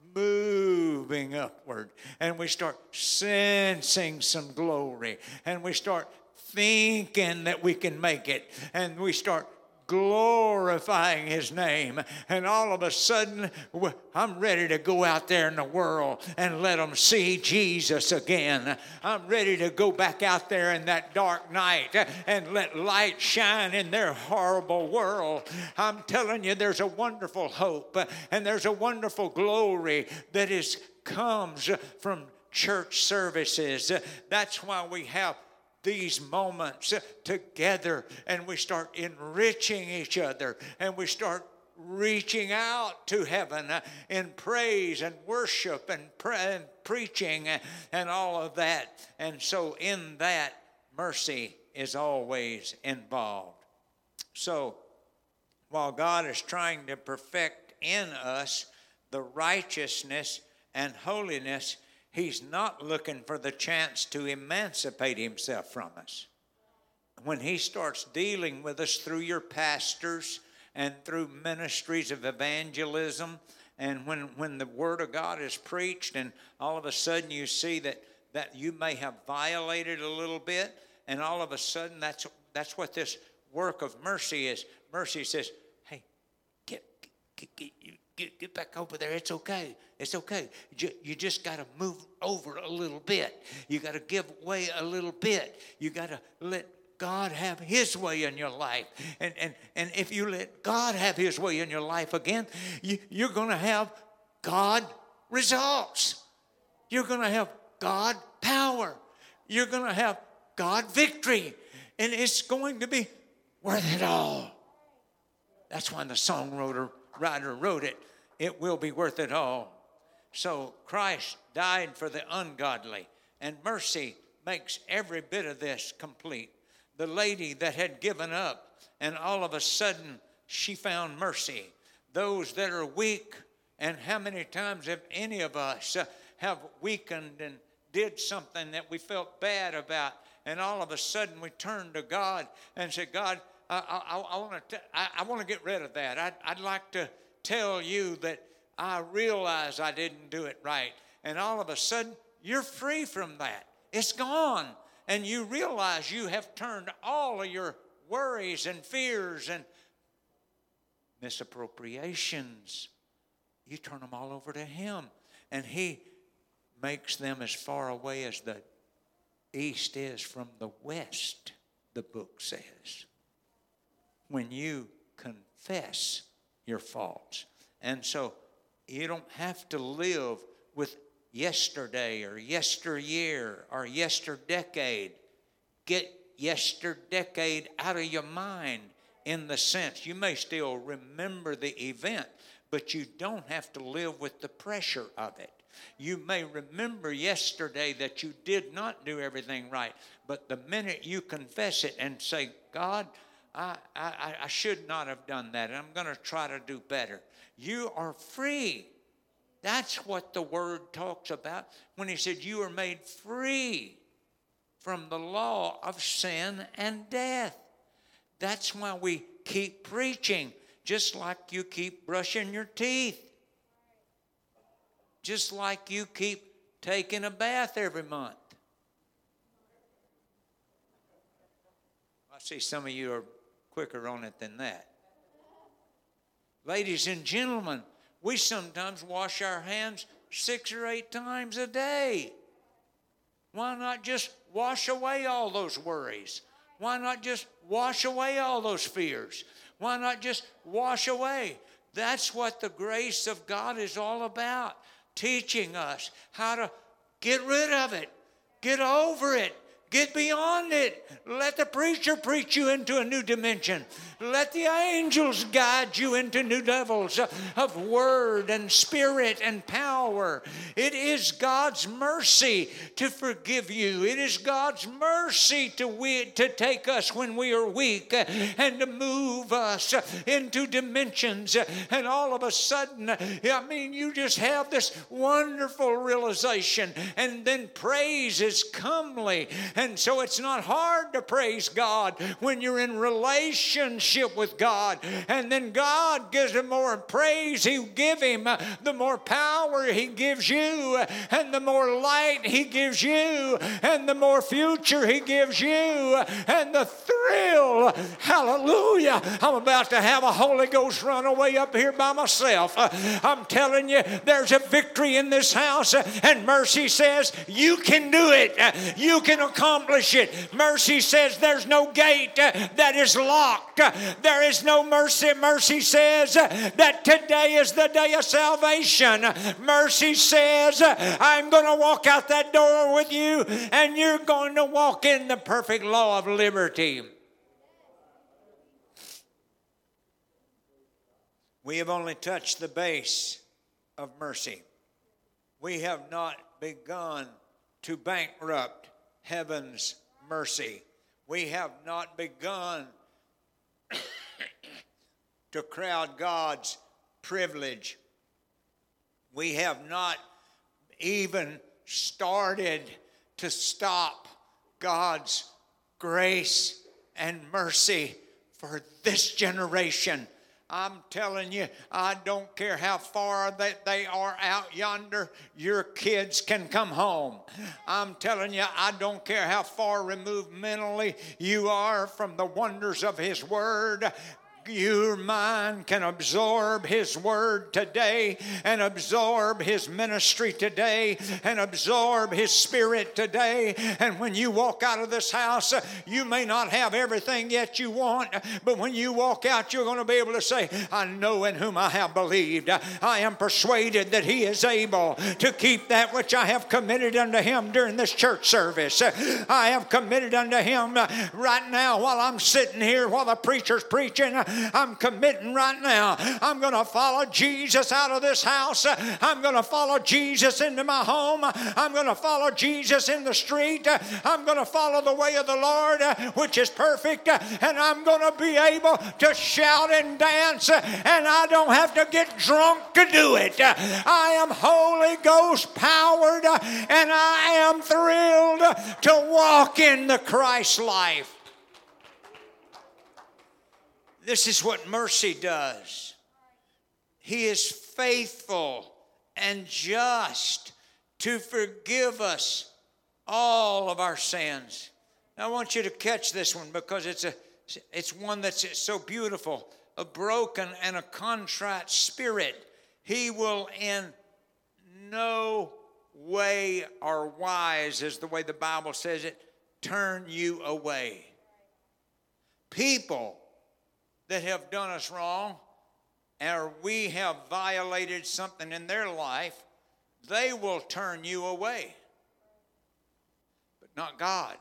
moving upward, and we start sensing some glory, and we start thinking that we can make it, and we start glorifying his name, and all of a sudden I'm ready to go out there in the world and let them see Jesus again. I'm ready to go back out there in that dark night and let light shine in their horrible world. I'm telling you, there's a wonderful hope and there's a wonderful glory that is comes from church services. That's why we have these moments together, and we start enriching each other, and we start reaching out to heaven in praise and worship and, pre- and preaching and all of that. And so in that, mercy is always involved. So while God is trying to perfect in us the righteousness and holiness, he's not looking for the chance to emancipate himself from us. When he starts dealing with us through your pastors and through ministries of evangelism, and when, when the word of God is preached, and all of a sudden you see that, that you may have violated a little bit, and all of a sudden that's, that's what this work of mercy is. Mercy says, hey, get, get, get, get, get back over there. It's okay. It's okay. You just got to move over a little bit. You got to give way a little bit. You got to let God have his way in your life. And, and, and if you let God have his way in your life again, you, you're going to have God results. You're going to have God power. You're going to have God victory. And it's going to be worth it all. That's why the songwriter writer wrote it. It will be worth it all. So Christ died for the ungodly, and mercy makes every bit of this complete. The lady that had given up, and all of a sudden she found mercy. Those that are weak, and how many times have any of us uh, have weakened and did something that we felt bad about, and all of a sudden we turned to God and said, God, I, I, I want to I, I want to get rid of that. I'd, I'd like to tell you that I realize I didn't do it right. And all of a sudden, you're free from that. It's gone. And you realize you have turned all of your worries and fears and misappropriations, you turn them all over to Him. And He makes them as far away as the east is from the west, the book says. When you confess your faults. And so you don't have to live with yesterday or yesteryear or yesterdecade. Get yesterdecade out of your mind in the sense you may still remember the event, but you don't have to live with the pressure of it. You may remember yesterday that you did not do everything right, but the minute you confess it and say, God, I, I, I should not have done that, and I'm going to try to do better, you are free. That's what the Word talks about when He said you are made free from the law of sin and death. That's why we keep preaching, just like you keep brushing your teeth. Just like you keep taking a bath every month. I see some of you are quicker on it than that. Ladies and gentlemen, we sometimes wash our hands six or eight times a day. Why not just wash away all those worries? Why not just wash away all those fears? Why not just wash away? That's what the grace of God is all about. Teaching us how to get rid of it, get over it, get beyond it. Let the preacher preach you into a new dimension. Let the angels guide you into new levels of word and spirit and power. It is God's mercy to forgive you. It is God's mercy to, we, to take us when we are weak and to move us into dimensions. And all of a sudden, I mean, you just have this wonderful realization. And then praise is comely. And so it's not hard to praise God when you're in relationship with God. And then God gives him more praise you give him, the more power he gives you, and the more light he gives you, and the more future he gives you, and the thrill. Hallelujah. I'm about to have a Holy Ghost runaway up here by myself. I'm telling you, there's a victory in this house, and mercy says you can do it. You can accomplish it. Mercy says there's no gate that is locked. There is no mercy. Mercy says that today is the day of salvation. Mercy says I'm going to walk out that door with you, and you're going to walk in the perfect law of liberty. We have only touched the base of mercy. We have not begun to bankrupt heaven's mercy. We have not begun to crowd God's privilege. We have not even started to stop God's grace and mercy for this generation. I'm telling you, I don't care how far that they are out yonder, your kids can come home. I'm telling you, I don't care how far removed mentally you are from the wonders of His Word. Your mind can absorb His Word today and absorb His ministry today and absorb His Spirit today. And when you walk out of this house, you may not have everything yet you want, but when you walk out, you're going to be able to say, I know in whom I have believed. I am persuaded that He is able to keep that which I have committed unto Him during this church service. I have committed unto Him right now while I'm sitting here, while the preacher's preaching. I'm committing right now. I'm going to follow Jesus out of this house. I'm going to follow Jesus into my home. I'm going to follow Jesus in the street. I'm going to follow the way of the Lord, which is perfect. And I'm going to be able to shout and dance. And I don't have to get drunk to do it. I am Holy Ghost powered. And I am thrilled to walk in the Christ life. This is what mercy does. He is faithful and just to forgive us all of our sins. Now, I want you to catch this one because it's a it's one that's so beautiful. A broken and a contrite spirit, he will in no way or wise, is the way the Bible says it, turn you away. People that have done us wrong, or we have violated something in their life, they will turn you away. But not God.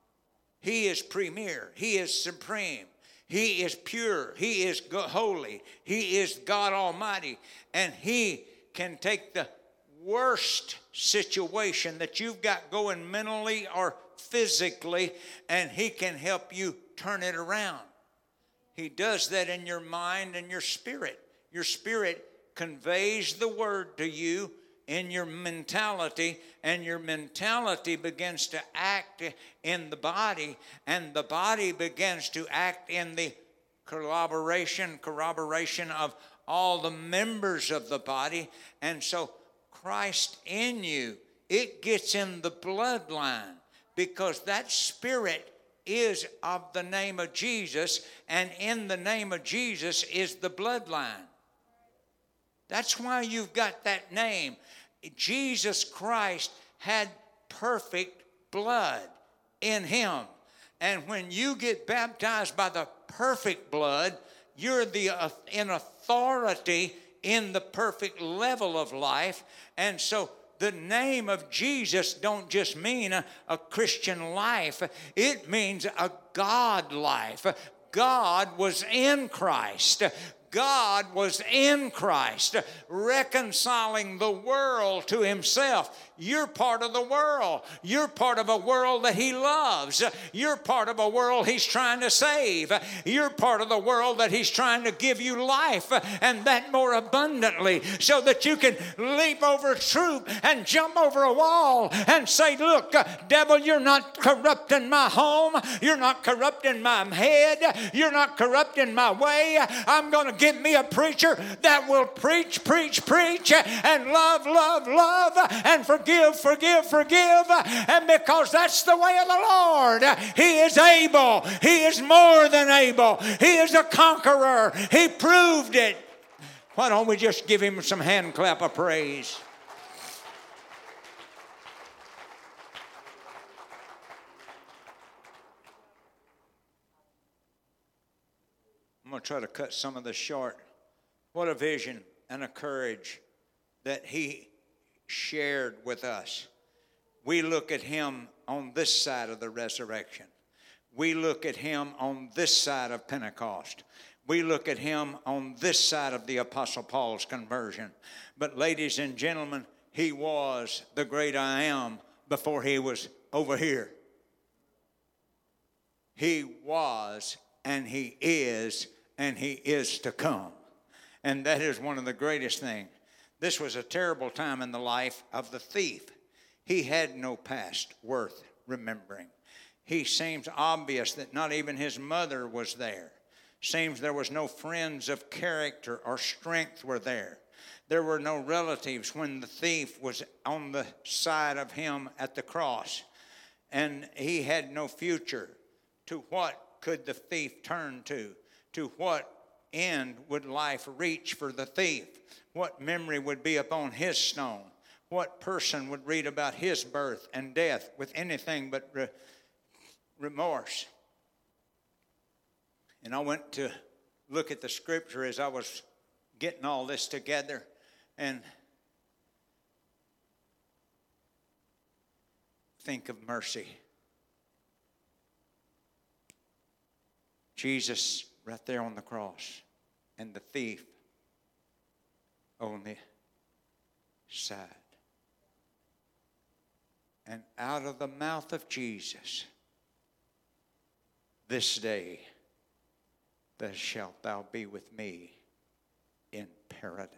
He is premier. He is supreme. He is pure. He is holy. He is God Almighty. And He can take the worst situation that you've got going mentally or physically, and He can help you turn it around. He does that in your mind and your spirit. Your spirit conveys the word to you in your mentality, and your mentality begins to act in the body, and the body begins to act in the corroboration, corroboration of all the members of the body. And so Christ in you, it gets in the bloodline, because that spirit is of the name of Jesus, and in the name of Jesus is the bloodline. That's why you've got that name. Jesus Christ had perfect blood in Him. And when you get baptized by the perfect blood, you're the uh, in authority in the perfect level of life. And so the name of Jesus don't just mean a, a Christian life. It means a God life. God was in Christ. God was in Christ, reconciling the world to Himself. You're part of the world. You're part of a world that He loves. You're part of a world He's trying to save. You're part of the world that He's trying to give you life, and that more abundantly, so that you can leap over a troop and jump over a wall and say, look, devil, you're not corrupting my home. You're not corrupting my head. You're not corrupting my way. I'm going to give me a preacher that will preach, preach, preach, and love, love, love, and forgive, forgive, forgive. And because that's the way of the Lord, He is able. He is more than able. He is a conqueror. He proved it. Why don't we just give Him some hand clap of praise? I'm going to try to cut some of this short. What a vision and a courage that He shared with us. We look at Him on this side of the resurrection. We look at Him on this side of Pentecost. We look at Him on this side of the Apostle Paul's conversion. But ladies and gentlemen, He was the great I am before He was over here. He was, and He is, and He is to come. And that is one of the greatest things. This was a terrible time in the life of the thief. He had no past worth remembering. He seems obvious that not even his mother was there. Seems there was no friends of character or strength were there. There were no relatives when the thief was on the side of him at the cross. And he had no future. To what could the thief turn to? To what end would life reach for the thief? What memory would be upon his stone? What person would read about his birth and death with anything but re- remorse? And I went to look at the scripture as I was getting all this together, and think of mercy. Jesus right there on the cross, and the thief on the side. And out of the mouth of Jesus, this day, thus shalt thou be with me in paradise.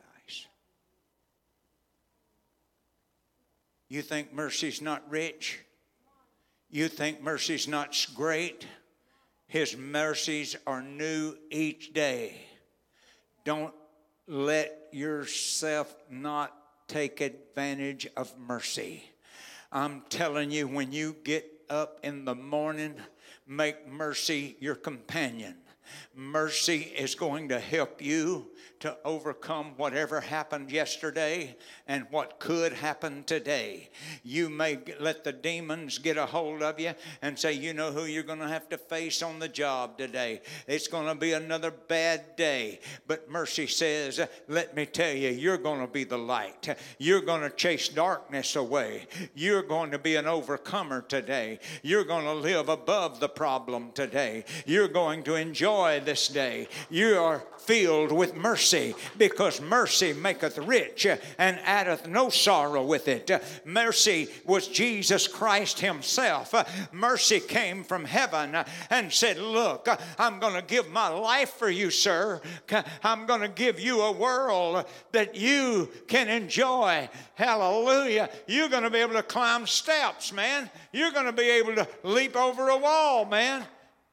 You think mercy's not rich? You think mercy's not great? His mercies are new each day. Don't let yourself not take advantage of mercy. I'm telling you, when you get up in the morning, make mercy your companion. Mercy is going to help you to overcome whatever happened yesterday and what could happen today. You may let the demons get a hold of you and say, you know who you're going to have to face on the job today. It's going to be another bad day. But mercy says, let me tell you, you're going to be the light. You're going to chase darkness away. You're going to be an overcomer today. You're going to live above the problem today. You're going to enjoy this day. You are filled with mercy, because mercy maketh rich and addeth no sorrow with it. Mercy was Jesus Christ himself. Mercy came from heaven and said, look, I'm going to give my life for you, sir. I'm going to give you a world that you can enjoy. Hallelujah. You're going to be able to climb steps, man. You're going to be able to leap over a wall, man.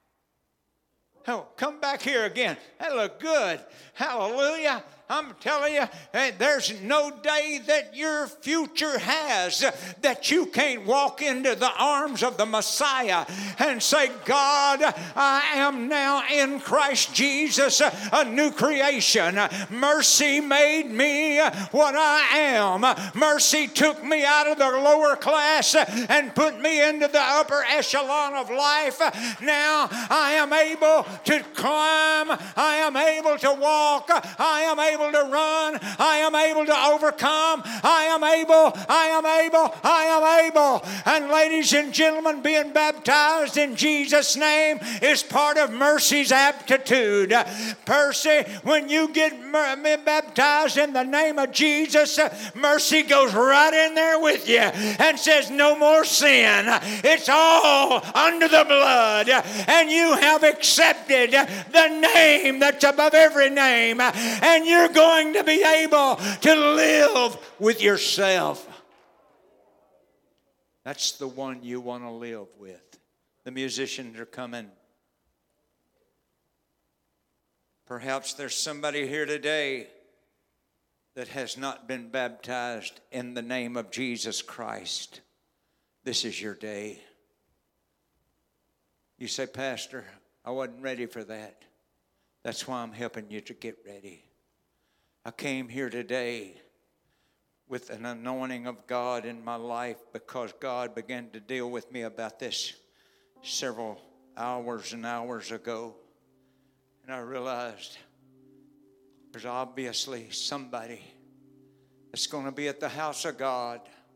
Oh, come back here again. That look good. Hallelujah. I'm telling you, there's no day that your future has that you can't walk into the arms of the Messiah and say, God, I am now in Christ Jesus, a new creation. Mercy made me what I am. Mercy took me out of the lower class and put me into the upper echelon of life. Now I am able to climb. I am able to walk. I am able to run. I am able to overcome. I am able. I am able. I am able. And ladies and gentlemen, being baptized in Jesus' name is part of mercy's aptitude. Mercy, when you get baptized in the name of Jesus, mercy goes right in there with you and says, no more sin. It's all under the blood. And you have accepted the name that's above every name. And you're going to be able to live with yourself. That's the one you want to live with. The musicians are coming. Perhaps there's somebody here today that has not been baptized in the name of Jesus Christ. This is your day. You say, Pastor, I wasn't ready for that. That's why I'm helping you to get ready. I came here today with an anointing of God in my life because God began to deal with me about this several hours and hours ago. And I realized there's obviously somebody that's going to be at the house of God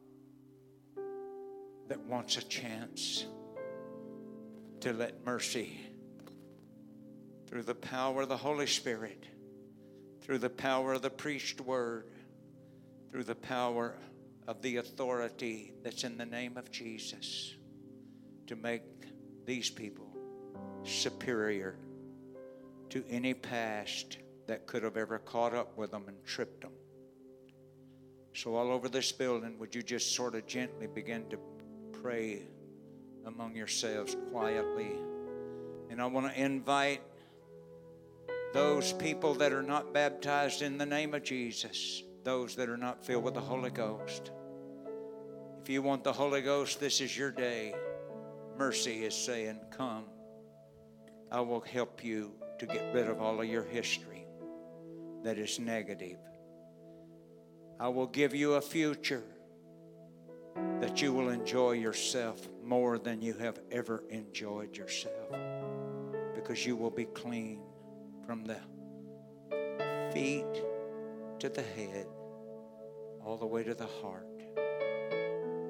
that wants a chance to let mercy, through the power of the Holy Spirit, through the power of the preached word, through the power of the authority that's in the name of Jesus, to make these people superior to any past that could have ever caught up with them and tripped them. So all over this building, would you just sort of gently begin to pray among yourselves quietly? And I want to invite those people that are not baptized in the name of Jesus, those that are not filled with the Holy Ghost. If you want the Holy Ghost, this is your day. Mercy is saying, come. I will help you to get rid of all of your history that is negative. I will give you a future that you will enjoy yourself more than you have ever enjoyed yourself, because you will be clean from the feet to the head, all the way to the heart.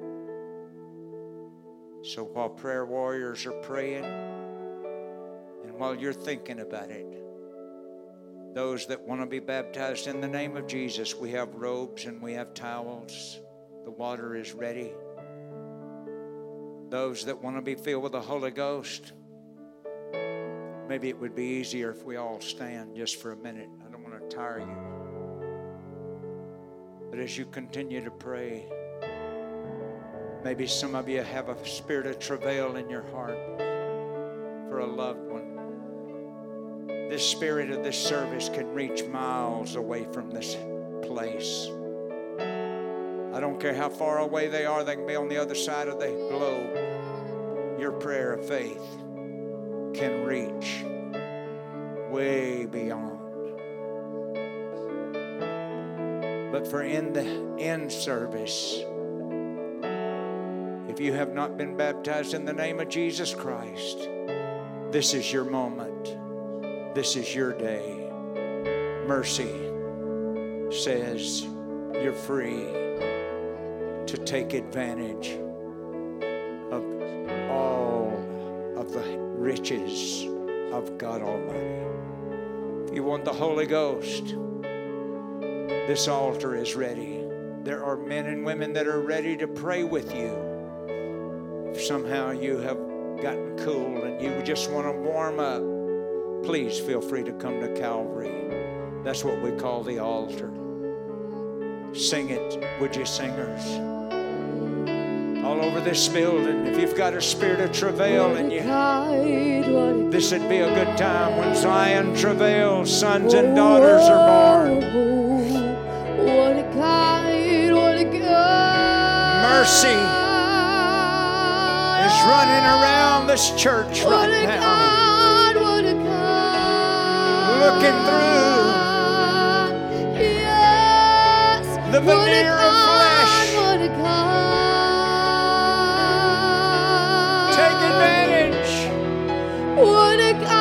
So while prayer warriors are praying, and while you're thinking about it, those that want to be baptized in the name of Jesus, we have robes and we have towels. The water is ready. Those that want to be filled with the Holy Ghost, maybe it would be easier if we all stand just for a minute. I don't want to tire you. But as you continue to pray, maybe some of you have a spirit of travail in your heart for a loved one. This spirit of this service can reach miles away from this place. I don't care how far away they are. They can be on the other side of the globe. Your prayer of faith can reach way beyond. But for in the end service, if you have not been baptized in the name of Jesus Christ, this is your moment. This is your day. Mercy says you're free to take advantage of all of the riches of God Almighty. If you want the Holy Ghost, this altar is ready. There are men and women that are ready to pray with you. If somehow you have gotten cool and you just want to warm up, please feel free to come to Calvary. That's what we call the altar. Sing it, would you, singers? All over this building, if you've got a spirit of travail in you, this would be a good time when Zion travails, sons and daughters are born. What a guide, what a guide. Mercy is running around this church right now. God, what a God. Looking through yes, the veneer what a of flesh. God, what a God. Take advantage. What a God.